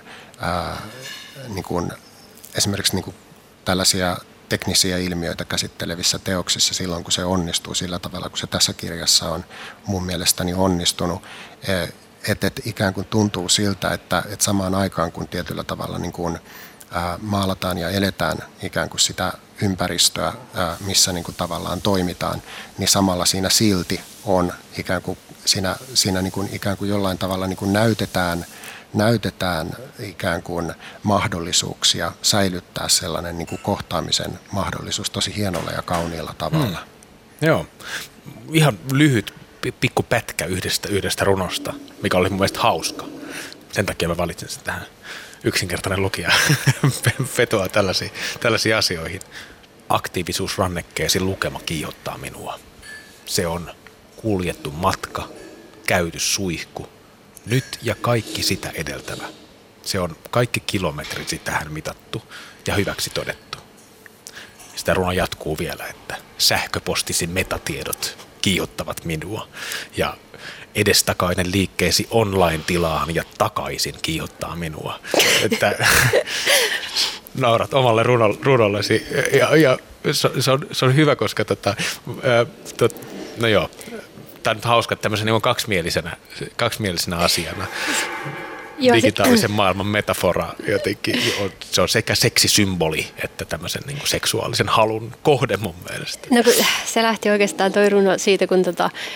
niin kuin esimerkiksi niin kuin tällaisia teknisiä ilmiöitä käsittelevissä teoksissa silloin, kun se onnistuu sillä tavalla, kun se tässä kirjassa on mun mielestäni onnistunut. Että ikään kuin tuntuu siltä, että samaan aikaan kun tietyllä tavalla niin kuin maalataan ja eletään ikään kuin sitä ympäristöä, missä niin kuin tavallaan toimitaan, niin samalla siinä silti on ikään kuin siinä niin kuin ikään kuin jollain tavalla niin kuin näytetään ikään kuin mahdollisuuksia säilyttää sellainen niin kuin kohtaamisen mahdollisuus tosi hienolla ja kauniilla tavalla. Joo, ihan lyhyt pikku pätkä yhdestä runosta, mikä oli mun mielestä hauska. Sen takia mä valitsin sen tähän. Yksinkertainen lukija vetoaa tällaisiin asioihin. Aktiivisuusrannekkeesi lukema kiihottaa minua. Se on kuljettu matka, käyty suihku, nyt ja kaikki sitä edeltävä. Se on kaikki kilometrisi tähän mitattu ja hyväksi todettu. Sitä runo jatkuu vielä, että sähköpostisi metatiedot kiihottavat minua ja edestakainen liikkeesi online-tilaan ja takaisin kiihottaa minua. Että naurat omalle runollesi ja se on hyvä, koska no joo, tämä on nyt hauska, että tämmöisen niin kaksimielisenä asiana. Digitaalisen maailman metafora jotenkin, se on sekä seksisymboli että tämmöisen niin kuin seksuaalisen halun kohde mun mielestä. No se lähti oikeastaan toi runo siitä, kun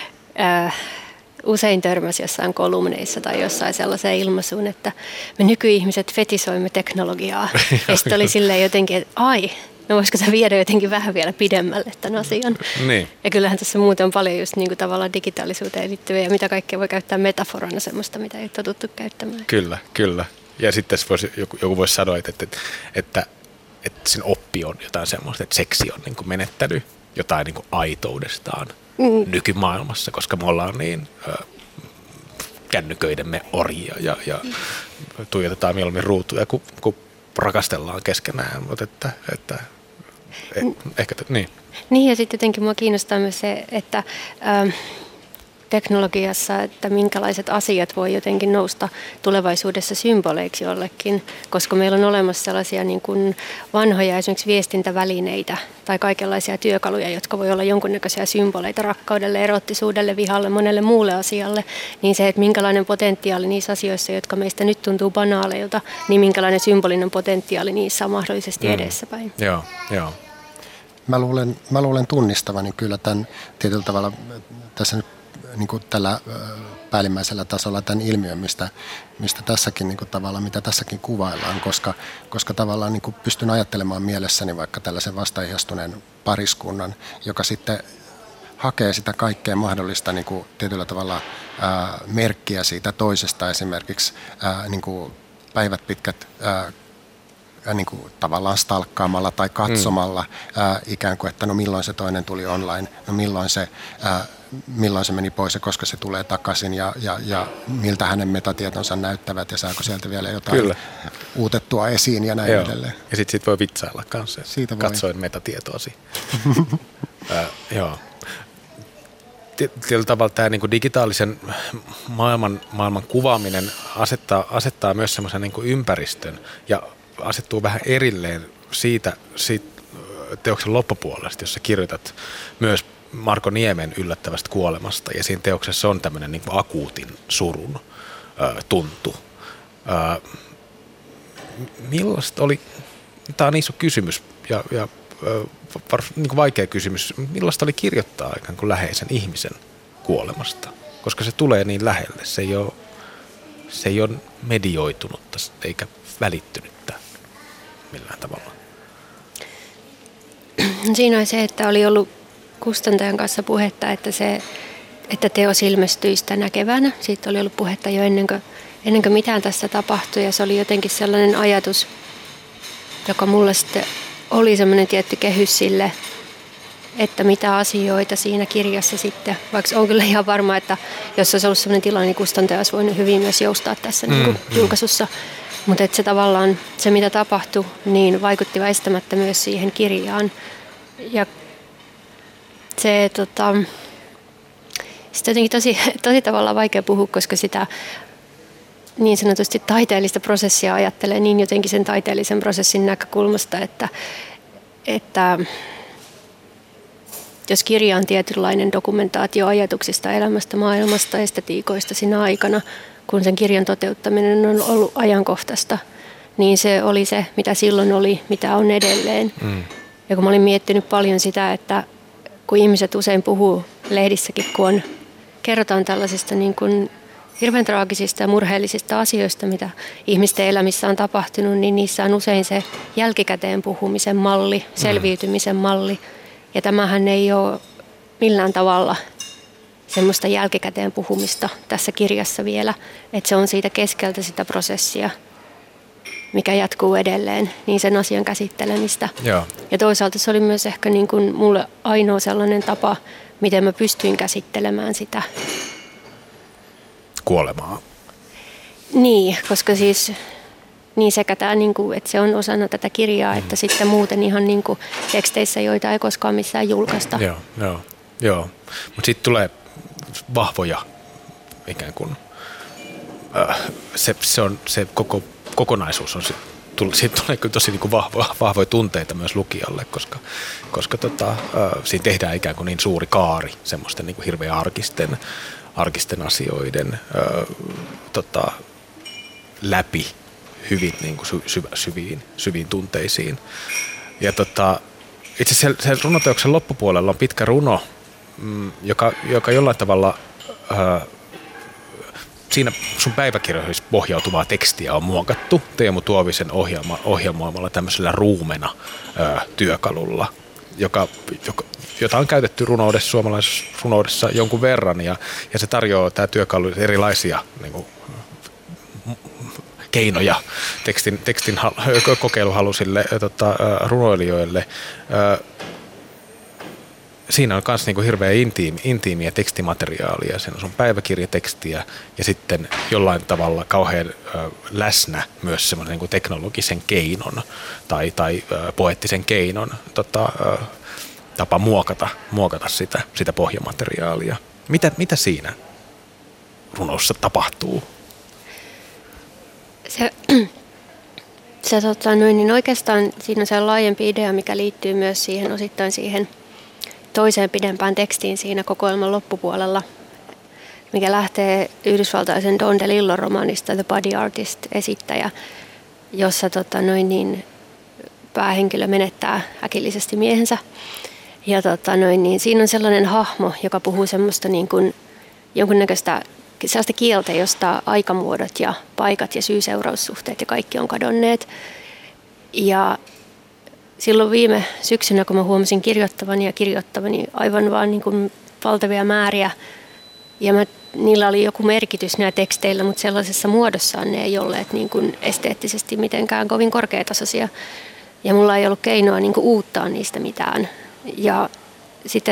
usein törmäsi jossain kolumneissa tai jossain sellaiseen ilmaisuun, että me nykyihmiset fetisoimme teknologiaa. Ja sitten oli silleen jotenkin, että no voisiko se viedä jotenkin vähän vielä pidemmälle tämän asian. Niin. Ja kyllähän tässä muuten on paljon just niin kuin tavallaan digitaalisuuteen liittyviä ja mitä kaikkea voi käyttää metaforana semmoista, mitä ei ole totuttu käyttämään. Kyllä. Ja sitten joku voisi sanoa, että sen oppi on jotain semmoista, että seksi on niin kuin menettänyt jotain niin kuin aitoudestaan nykymaailmassa, koska me ollaan niin kännyköidemme orjia ja tuijotetaan mieluummin ruutuja, kun rakastellaan keskenään, mutta ehkä niin. Niin, ja sitten jotenkin minua kiinnostaa myös se, että teknologiassa, että minkälaiset asiat voi jotenkin nousta tulevaisuudessa symboleiksi jollekin, koska meillä on olemassa sellaisia niin kuin vanhoja esimerkiksi viestintävälineitä tai kaikenlaisia työkaluja, jotka voi olla jonkunnäköisiä symboleita rakkaudelle, erottisuudelle, vihalle, monelle muulle asialle, niin se, että minkälainen potentiaali niissä asioissa, jotka meistä nyt tuntuu banaaleilta, niin minkälainen symbolinen potentiaali niissä on mahdollisesti edessäpäin. Joo. Mä luulen tunnistavani kyllä tämän tietyllä tavalla tässä nyt niin kuin tällä päällimmäisellä tasolla tämän ilmiön, mistä tässäkin niin kuin tavallaan, mitä tässäkin kuvaillaan, koska tavallaan niin kuin pystyn ajattelemaan mielessäni vaikka tällaisen vastaihastuneen pariskunnan, joka sitten hakee sitä kaikkea mahdollista niin kuin tietyllä tavalla merkkiä siitä toisesta, esimerkiksi niin kuin päivät pitkät niin kuin tavallaan stalkkaamalla tai katsomalla ikään kuin, että no milloin se toinen tuli online, no milloin se meni pois ja koska se tulee takaisin ja miltä hänen metatietonsa näyttävät ja saako sieltä vielä jotain uutettua esiin ja näin edelleen. Ja sitten voi vitsailla kanssa, katsoin metatietoasi. Joo. Tietyllä tavalla tämä niin kuin digitaalisen maailman kuvaaminen asettaa myös semmoisen niin kuin ympäristön ja asettuu vähän erilleen siitä teoksen loppupuolesta, jossa kirjoitat myös Marko Niemen yllättävästä kuolemasta, ja siinä teoksessa on tämmöinen niin kuin akuutin surun tuntu. Millaista oli, tämä on iso kysymys ja niin kuin vaikea kysymys, millaista oli kirjoittaa ikään kuin läheisen ihmisen kuolemasta, koska se tulee niin lähelle, se ei ole medioitunutta eikä välittynyttä millään tavalla. Siinä on se, että oli ollut kustantajan kanssa puhetta, että teos ilmestyi sitä näkevänä. Siitä oli ollut puhetta jo ennen kuin mitään tässä tapahtui, ja se oli jotenkin sellainen ajatus, joka mulle sitten oli semmoinen tietty kehys sille, että mitä asioita siinä kirjassa sitten, vaikka on kyllä ihan varma, että jos olisi ollut sellainen tilanne, niin kustantaja olisi voinut hyvin myös joustaa tässä niin kuin julkaisussa. Mutta että se tavallaan, se mitä tapahtui, niin vaikutti väistämättä myös siihen kirjaan. Ja se sitten jotenkin tosi tavallaan vaikea puhua, koska sitä niin sanotusti taiteellista prosessia ajattelee niin jotenkin sen taiteellisen prosessin näkökulmasta, että jos kirja on tietynlainen dokumentaatio ajatuksista, elämästä, maailmasta, estetiikoista siinä aikana, kun sen kirjan toteuttaminen on ollut ajankohtaista, niin se oli se, mitä silloin oli, mitä on edelleen. Ja kun mä olin miettinyt paljon sitä, että kun ihmiset usein puhuu lehdissäkin, kun kerrotaan tällaisista niin kuin hirveän traagisista ja murheellisista asioista, mitä ihmisten elämissä on tapahtunut, niin niissä on usein se jälkikäteen puhumisen malli, selviytymisen malli. Ja tämähän ei ole millään tavalla semmoista jälkikäteen puhumista tässä kirjassa vielä, että se on siitä keskeltä sitä prosessia, mikä jatkuu edelleen, niin sen asian käsittelemistä. Joo. Ja toisaalta se oli myös ehkä niin kuin mulle ainoa sellainen tapa, miten mä pystyin käsittelemään sitä. Kuolemaa. Niin, koska siis niin sekä tämä, niin kuin, että se on osana tätä kirjaa, että sitten muuten ihan niin kuin teksteissä, joita ei koskaan missään julkaista. Joo. Mutta sitten tulee vahvoja ikään kuin, se koko kokonaisuus on siitä tulee kyllä tosi niin kuin vahvoja tunteita myös lukijalle, koska siinä tehdään ikään kuin niin suuri kaari semmoisten niin kuin hirveän arkisten asioiden läpi hyvin niin kuin syviin tunteisiin. Ja itse asiassa sen runoteoksen loppupuolella on pitkä runo, joka jollain tavalla siinä sun päiväkirjoihin pohjautuvaa tekstiä on muokattu Teemu Tuovisen ohjelmoimalla tämmöisellä ruumena työkalulla, jota on käytetty suomalaisessa runoudessa jonkun verran, ja se tarjoaa tämä työkalu erilaisia niin kuin, keinoja tekstin kokeiluhalusille runoilijoille. Siinä on myös niinku hirveän intiimiä tekstimateriaalia. Siinä on päiväkirjatekstiä ja sitten jollain tavalla kauhean läsnä myös semmoisen niinku teknologisen keinon tai poeettisen keinon tapa muokata sitä pohjamateriaalia. Mitä siinä runossa tapahtuu? Niin oikeastaan siinä on se laajempi idea, mikä liittyy myös osittain siihen toiseen pidempään tekstiin siinä kokoelman loppupuolella, mikä lähtee yhdysvaltaisen Don DeLillon romaanista The Body Artist -esittäjä, jossa päähenkilö menettää äkillisesti miehensä. Ja siinä on sellainen hahmo, joka puhuu semmoista niin kuin jonkunnäköistä sellaista kieltä, josta aikamuodot ja paikat ja syy-seuraussuhteet ja kaikki on kadonneet. Ja silloin viime syksynä, kun mä huomasin kirjoittavani aivan vaan niin kuin valtavia määriä, ja niillä oli joku merkitys nämä teksteillä, mutta sellaisessa muodossaan ne ei olleet niin kuin esteettisesti mitenkään kovin korkeatasoisia. Ja mulla ei ollut keinoa niin kuin uuttaa niistä mitään. Ja sitten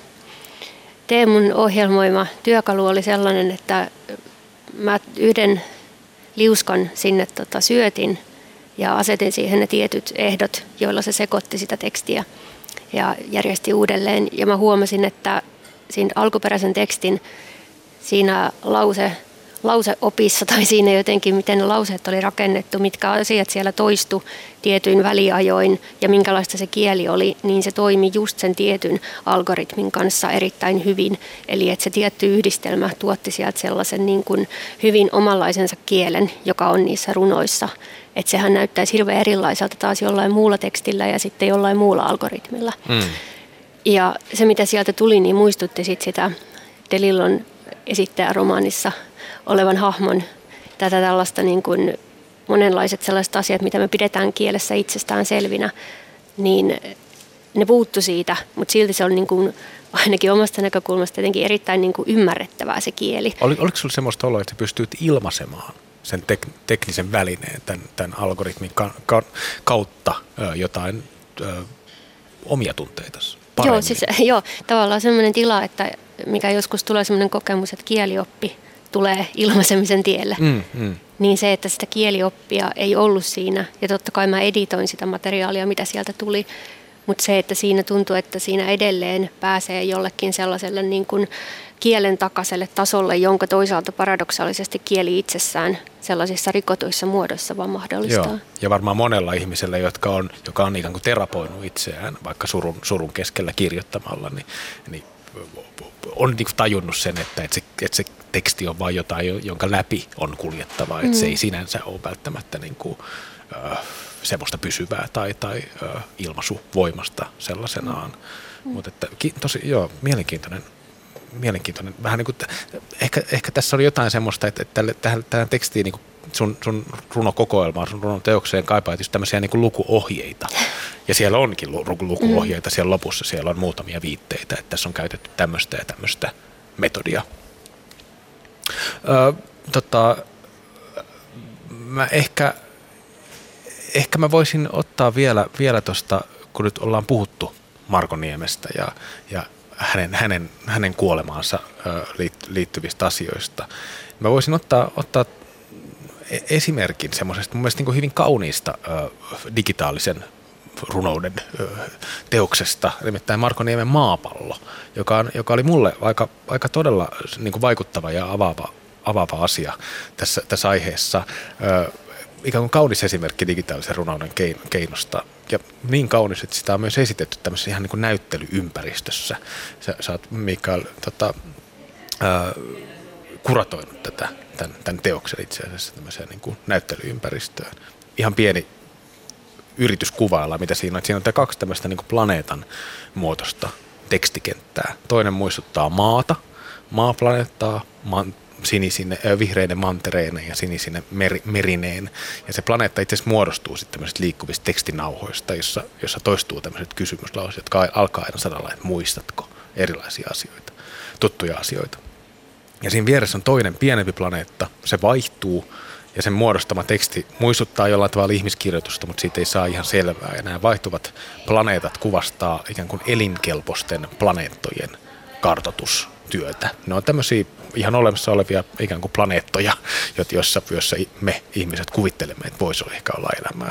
Teemun ohjelmoima työkalu oli sellainen, että mä yhden liuskan sinne syötin ja asetin siihen ne tietyt ehdot, joilla se sekoitti sitä tekstiä ja järjesti uudelleen. Ja mä huomasin, että siinä alkuperäisen tekstin siinä lauseopissa tai siinä jotenkin, miten ne lauseet oli rakennettu, mitkä asiat siellä toistu tietyin väliajoin ja minkälaista se kieli oli, niin se toimi just sen tietyn algoritmin kanssa erittäin hyvin. Eli että se tietty yhdistelmä tuotti sieltä sellaisen niin kuin hyvin omanlaisensa kielen, joka on niissä runoissa. Että sehän näyttäisi hirveän erilaiselta taas jollain muulla tekstillä ja sitten jollain muulla algoritmilla. Ja se, mitä sieltä tuli, niin muistutti sitä DeLillon esittäjäromaanissa olevan hahmon tätä tällaista niin kuin monenlaiset sellaiset asiat, mitä me pidetään kielessä itsestään selvinä, niin ne puuttu siitä, mutta silti se on niin kuin, ainakin omasta näkökulmasta jotenkin erittäin niin kuin ymmärrettävää se kieli. Oliko sinulla semmoista oloa, että pystyt ilmaisemaan sen teknisen välineen, tämän algoritmin kautta jotain omia tunteitasi paremmin? Joo, tavallaan semmoinen tila, että mikä joskus tulee semmoinen kokemus, että kielioppi tulee ilmaisemisen tielle. Niin se, että sitä kielioppia ei ollut siinä, ja totta kai mä editoin sitä materiaalia, mitä sieltä tuli, mutta se, että siinä tuntuu, että siinä edelleen pääsee jollekin sellaiselle niin kuin kielen takaiselle tasolle, jonka toisaalta paradoksaalisesti kieli itsessään sellaisissa rikotuissa muodoissa vaan mahdollistaa. Joo. Ja varmaan monella ihmisellä, joka on ikään kuin terapoinut itseään vaikka surun keskellä kirjoittamalla, niin on niin kuin tajunnut sen, että se teksti on vain jotain, jonka läpi on kuljettava, että se ei sinänsä ole välttämättä niin kuin, semmoista pysyvää tai ilmaisuvoimasta sellaisenaan. Mutta mielenkiintoinen. Vähän niin kuin, ehkä tässä oli jotain semmoista, että tähän tekstiin niin kuin sun runokokoelmaan, sun runon teokseen kaipaa just tämmöisiä niin kuin lukuohjeita. Ja siellä onkin lukuohjeita siellä lopussa, siellä on muutamia viitteitä, että tässä on käytetty tämmöistä ja tämmöistä metodia. Mä ehkä mä voisin ottaa vielä tuosta, kun nyt ollaan puhuttu Marko Niemestä ja hänen kuolemaansa liittyvistä asioista. Mä voisin ottaa esimerkin semmoisesta mun mielestä niin kuin hyvin kauniista digitaalisen runouden teoksesta, nimittäin Marko Niemen Maapallo, joka oli mulle aika todella niin kuin vaikuttava ja avaava asia tässä aiheessa. Ikään kuin kaunis esimerkki digitaalisen runouden keinosta. Ja niin kaunis, että sitä on myös esitetty tämmöisessä ihan niin kuin näyttelyympäristössä. Sä oot, Mikael, kuratoinut tämän teoksen itse asiassa tämmöiseen niin kuin näyttelyympäristöön. Ihan pieni yritys kuvailla, mitä siinä on. Siinä on kaksi tämmöistä niin kuin planeetan muotoista tekstikenttää. Toinen muistuttaa maata, maaplaneettaa, vihreiden mantereineen ja sinisine merineen. Ja se planeetta itse asiassa muodostuu sitten tämmöisistä liikkuvista tekstinauhoista, jossa toistuu tämmöiset kysymyslauseet, jotka alkaa aina sanalla, että muistatko erilaisia asioita, tuttuja asioita. Ja siinä vieressä on toinen pienempi planeetta, se vaihtuu ja sen muodostama teksti muistuttaa jollain tavalla ihmiskirjoitusta, mutta siitä ei saa ihan selvää. Ja nämä vaihtuvat planeetat kuvastaa ikään kuin elinkelpoisten planeettojen kartoitustyötä. Ne on tämmöisiä ihan olemassa olevia ikään kuin planeettoja, joissa me ihmiset kuvittelemme, että voisi ehkä olla elämää.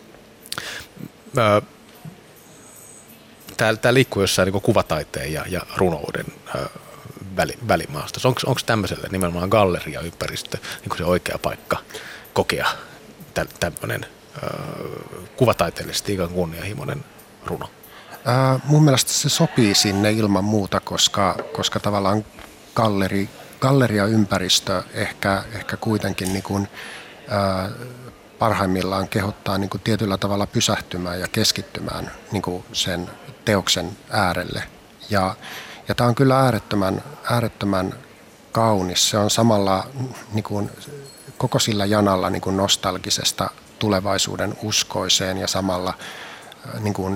Tämä liikkuu jossain niin kuin kuvataiteen ja runouden välimaastossa. Onko tämmöiselle nimenomaan galleriaympäristö niin kuin se oikea paikka kokea tämmöinen kuvataiteellisesti ikään kunnianhimoinen runo? Mun mielestä se sopii sinne ilman muuta, koska tavallaan galleriaympäristö ehkä kuitenkin niin kuin, parhaimmillaan kehottaa niin kuin tietyllä tavalla pysähtymään ja keskittymään niin kuin sen teoksen äärelle. Ja tämä on kyllä äärettömän kaunis. Se on samalla niin kuin, koko sillä janalla niin kuin nostalgisesta tulevaisuuden uskoiseen ja samalla niin kuin,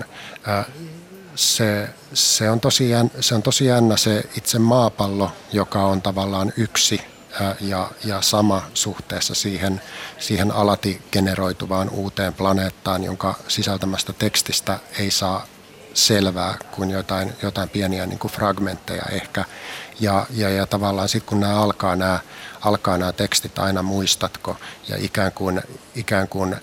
se on tosi jännä se itse maapallo, joka on tavallaan yksi ja sama suhteessa siihen alati generoituvaan uuteen planeettaan, jonka sisältämästä tekstistä ei saa selvää kuin jotain pieniä niin kuin fragmentteja ehkä. Ja tavallaan sitten kun alkaa nämä tekstit aina muistatko ja ikään kuin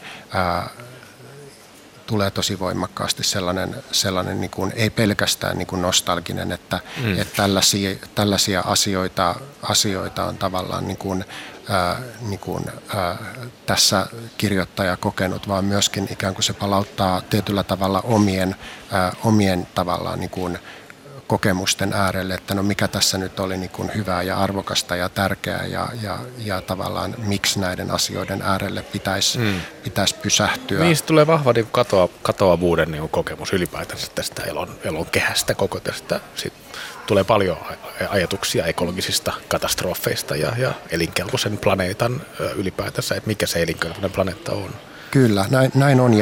tulee tosi voimakkaasti sellainen niin kuin, ei pelkästään niin kuin nostalginen, että tällaisia asioita on tavallaan tässä kirjoittaja kokenut, vaan myöskin ikään kuin se palauttaa tietyllä tavalla omien tavallaan niin kuin kokemusten äärelle, että no mikä tässä nyt oli niin kuin hyvää ja arvokasta ja tärkeää ja tavallaan miksi näiden asioiden äärelle pitäisi pysähtyä. Niin, se tulee vahva niin katoavuuden niin kokemus ylipäätänsä tästä elon kehästä koko tästä. Sitten tulee paljon ajatuksia ekologisista katastrofeista ja elinkelpoisen planeetan ylipäätänsä, että mikä se elinkelpoinen planeetta on. Kyllä, näin on.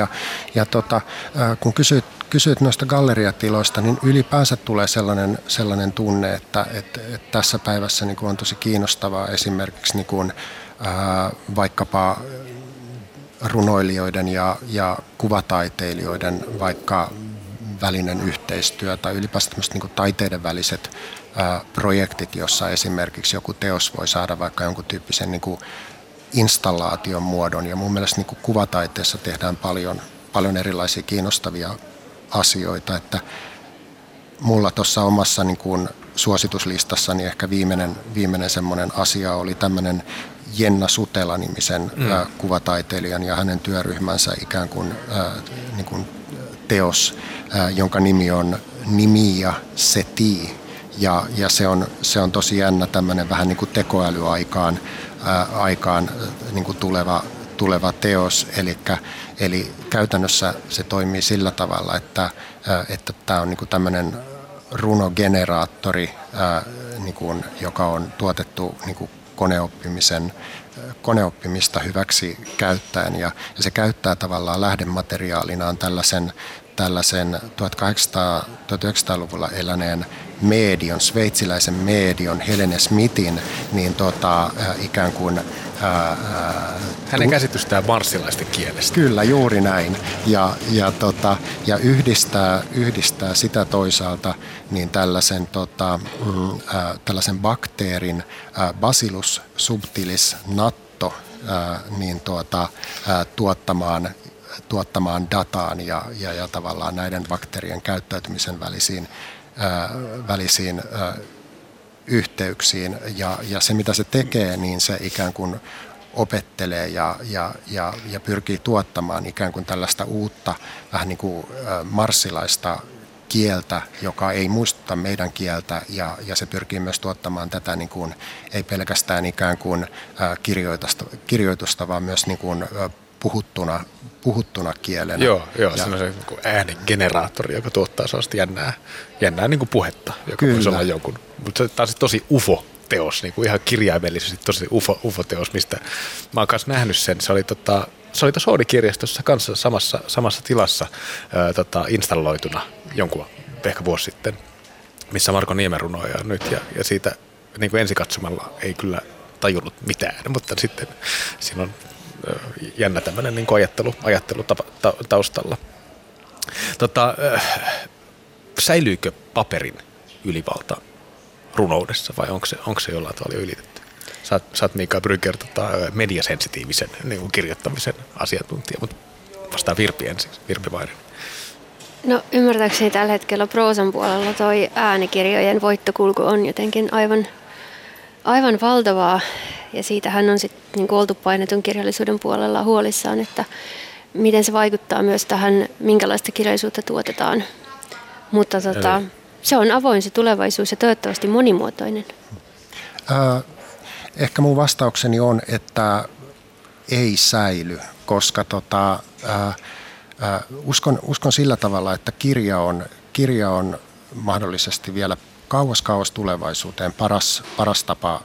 Kun kysyt noista galleriatiloista, niin ylipäänsä tulee sellainen tunne, että tässä päivässä niin kuin on tosi kiinnostavaa esimerkiksi niin kuin, vaikkapa runoilijoiden ja kuvataiteilijoiden vaikka välinen yhteistyö tai ylipäänsä tämmöiset niin kuin taiteiden väliset projektit, jossa esimerkiksi joku teos voi saada vaikka jonkun tyyppisen niin kuin installaation muodon. Ja mun mielestä niin kuin kuvataiteessa tehdään paljon erilaisia kiinnostavia asioita, että mulla tuossa omassa niin kuin suosituslistassani ehkä viimeinen semmoinen asia oli tämmöinen Jenna Sutela-nimisen kuvataiteilijan ja hänen työryhmänsä ikään kuin, niin kuin teos, jonka nimi on Nimia Seti. Ja se on tosi jännä tämmöinen vähän niin kuin tekoälyaikaan niin kuin tuleva teos, eli käytännössä se toimii sillä tavalla, että tämä on niin kuin tämmöinen runogeneraattori, niin kuin, joka on tuotettu niin kuin koneoppimista hyväksi käyttäen, ja se käyttää tavallaan lähdemateriaalinaan tällaisen 1900-luvulla eläneen sveitsiläisen medion Helene Smithin, niin ikään kuin hänen käsitystään marssilaisten kielestä. Kyllä, juuri näin. Ja yhdistää sitä toisaalta niin tällaisen bakteerin Bacillus subtilis natto niin tuottamaan dataan ja tavallaan näiden bakteerien käyttäytymisen välisiin yhteyksiin. Ja se, mitä se tekee, niin se ikään kuin opettelee ja pyrkii tuottamaan ikään kuin tällaista uutta, vähän niin kuin marssilaista kieltä, joka ei muistuta meidän kieltä, ja se pyrkii myös tuottamaan tätä niin kuin, ei pelkästään ikään kuin kirjoitusta, vaan myös niin kuin puhuttuna kielenä. Joo, semmoisen äänigeneraattori, joka tuottaa sellaista jännää niin kuin puhetta, joka voisi olla jonkun. Mutta tämä on sitten tosi UFO-teos, niin kuin ihan kirjaimellisesti tosi UFO-teos, mistä mä oon kanssa nähnyt sen. Se oli tuossa Oodi-kirjastossa kanssa samassa tilassa installoituna jonkun ehkä vuosi sitten, missä Marko Niemen runoja on nyt. Ja siitä niin kuin ensikatsomalla ei kyllä tajunnut mitään, mutta sitten siinä on jännä tämmöinen niin ajattelu taustalla. Säilyykö paperin ylivalta runoudessa vai onko se jollain tavalla jo ylitetty? Sä oot Mikael Brügger mediasensitiivisen niin kirjoittamisen asiantuntija, mutta vastaan Virpi ensin, Virpi Vairinen. No ymmärtääkseni tällä hetkellä proosan puolella toi äänikirjojen voittokulku on jotenkin aivan valtavaa. Ja siitähän on sitten niin oltu painetun kirjallisuuden puolella huolissaan, että miten se vaikuttaa myös tähän, minkälaista kirjallisuutta tuotetaan. Mutta se on avoin se tulevaisuus ja toivottavasti monimuotoinen. Ehkä mun vastaukseni on, että ei säily, koska uskon sillä tavalla, että kirja on mahdollisesti vielä kauas tulevaisuuteen paras tapa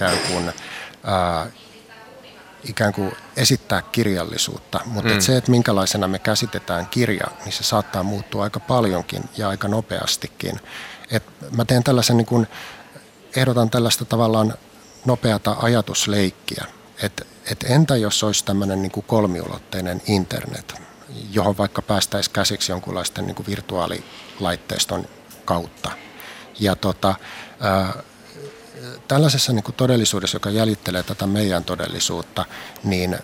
ikään kuin esittää kirjallisuutta, mutta se, että minkälaisena me käsitetään kirja, niin se saattaa muuttua aika paljonkin ja aika nopeastikin. Mä teen tällaisen, ehdotan tällaista tavallaan nopeata ajatusleikkiä, että entä jos olisi tämmöinen niin kuin kolmiulotteinen internet, johon vaikka päästäisiin käsiksi jonkunlaisten niin kuin virtuaalilaitteiston kautta. Ja tällaisessa niin kuin todellisuudessa, joka jäljittelee tätä meidän todellisuutta, niin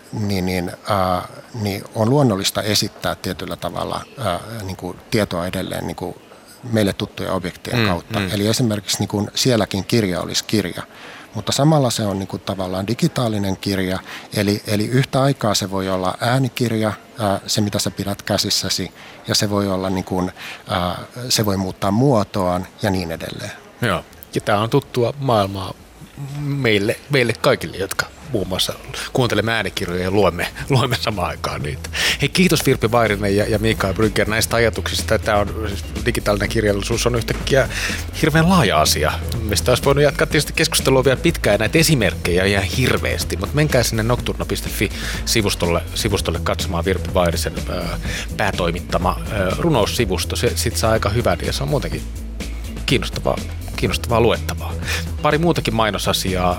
on luonnollista esittää tietyllä tavalla niin kuin tietoa edelleen niin kuin meille tuttuja objektien kautta. Eli esimerkiksi niin kuin sielläkin kirja olisi kirja, mutta samalla se on niin kuin tavallaan digitaalinen kirja, eli yhtä aikaa se voi olla äänikirja, se mitä sä pidät käsissäsi, ja se voi olla niin kuin, se voi muuttaa muotoaan ja niin edelleen. Joo, ja tämä on tuttua maailmaa meille kaikille, jotka muun muassa kuuntelemme äänikirjoja ja luemme samaan aikaan niitä. Hei, kiitos Virpi Vairinen ja Mikael Brügger näistä ajatuksista. Tämä on, digitaalinen kirjallisuus on yhtäkkiä hirveän laaja asia, mistä olisi voinut jatkaa tietysti keskustelua vielä pitkään, ja näitä esimerkkejä ihan hirveästi, mutta menkää sinne nocturno.fi-sivustolle katsomaan Virpi Vairisen päätoimittama runoussivusto. Siitä saa aika hyvän ja se on muutenkin kiinnostavaa luettavaa. Pari muutakin mainosasiaa.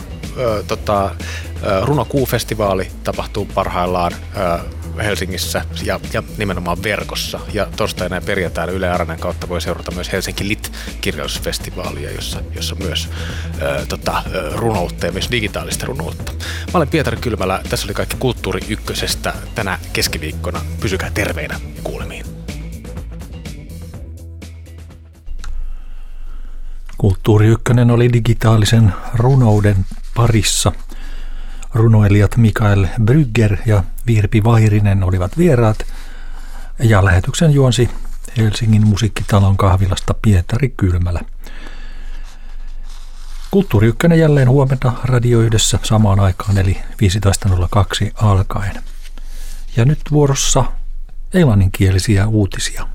Runokuufestivaali tapahtuu parhaillaan Helsingissä ja nimenomaan verkossa. Ja torstaina ja perjantaina Yle Areenan kautta voi seurata myös Helsinki Lit-kirjallisuusfestivaalia, jossa myös runoutta ja myös digitaalista runoutta. Mä olen Pietari Kylmälä. Tässä oli kaikki Kulttuuri Ykkösestä tänä keskiviikkona. Pysykää terveinä ja kuulemiin. Kulttuuri Ykkönen oli digitaalisen runouden parissa. Runoilijat Mikael Brügger ja Virpi Vairinen olivat vieraat ja lähetyksen juonsi Helsingin musiikkitalon kahvilasta Pietari Kylmälä. Kulttuuri Ykkönen jälleen huomenna Radio Yhdessä samaan aikaan eli 15.02 alkaen. Ja nyt vuorossa englanninkielisiä uutisia.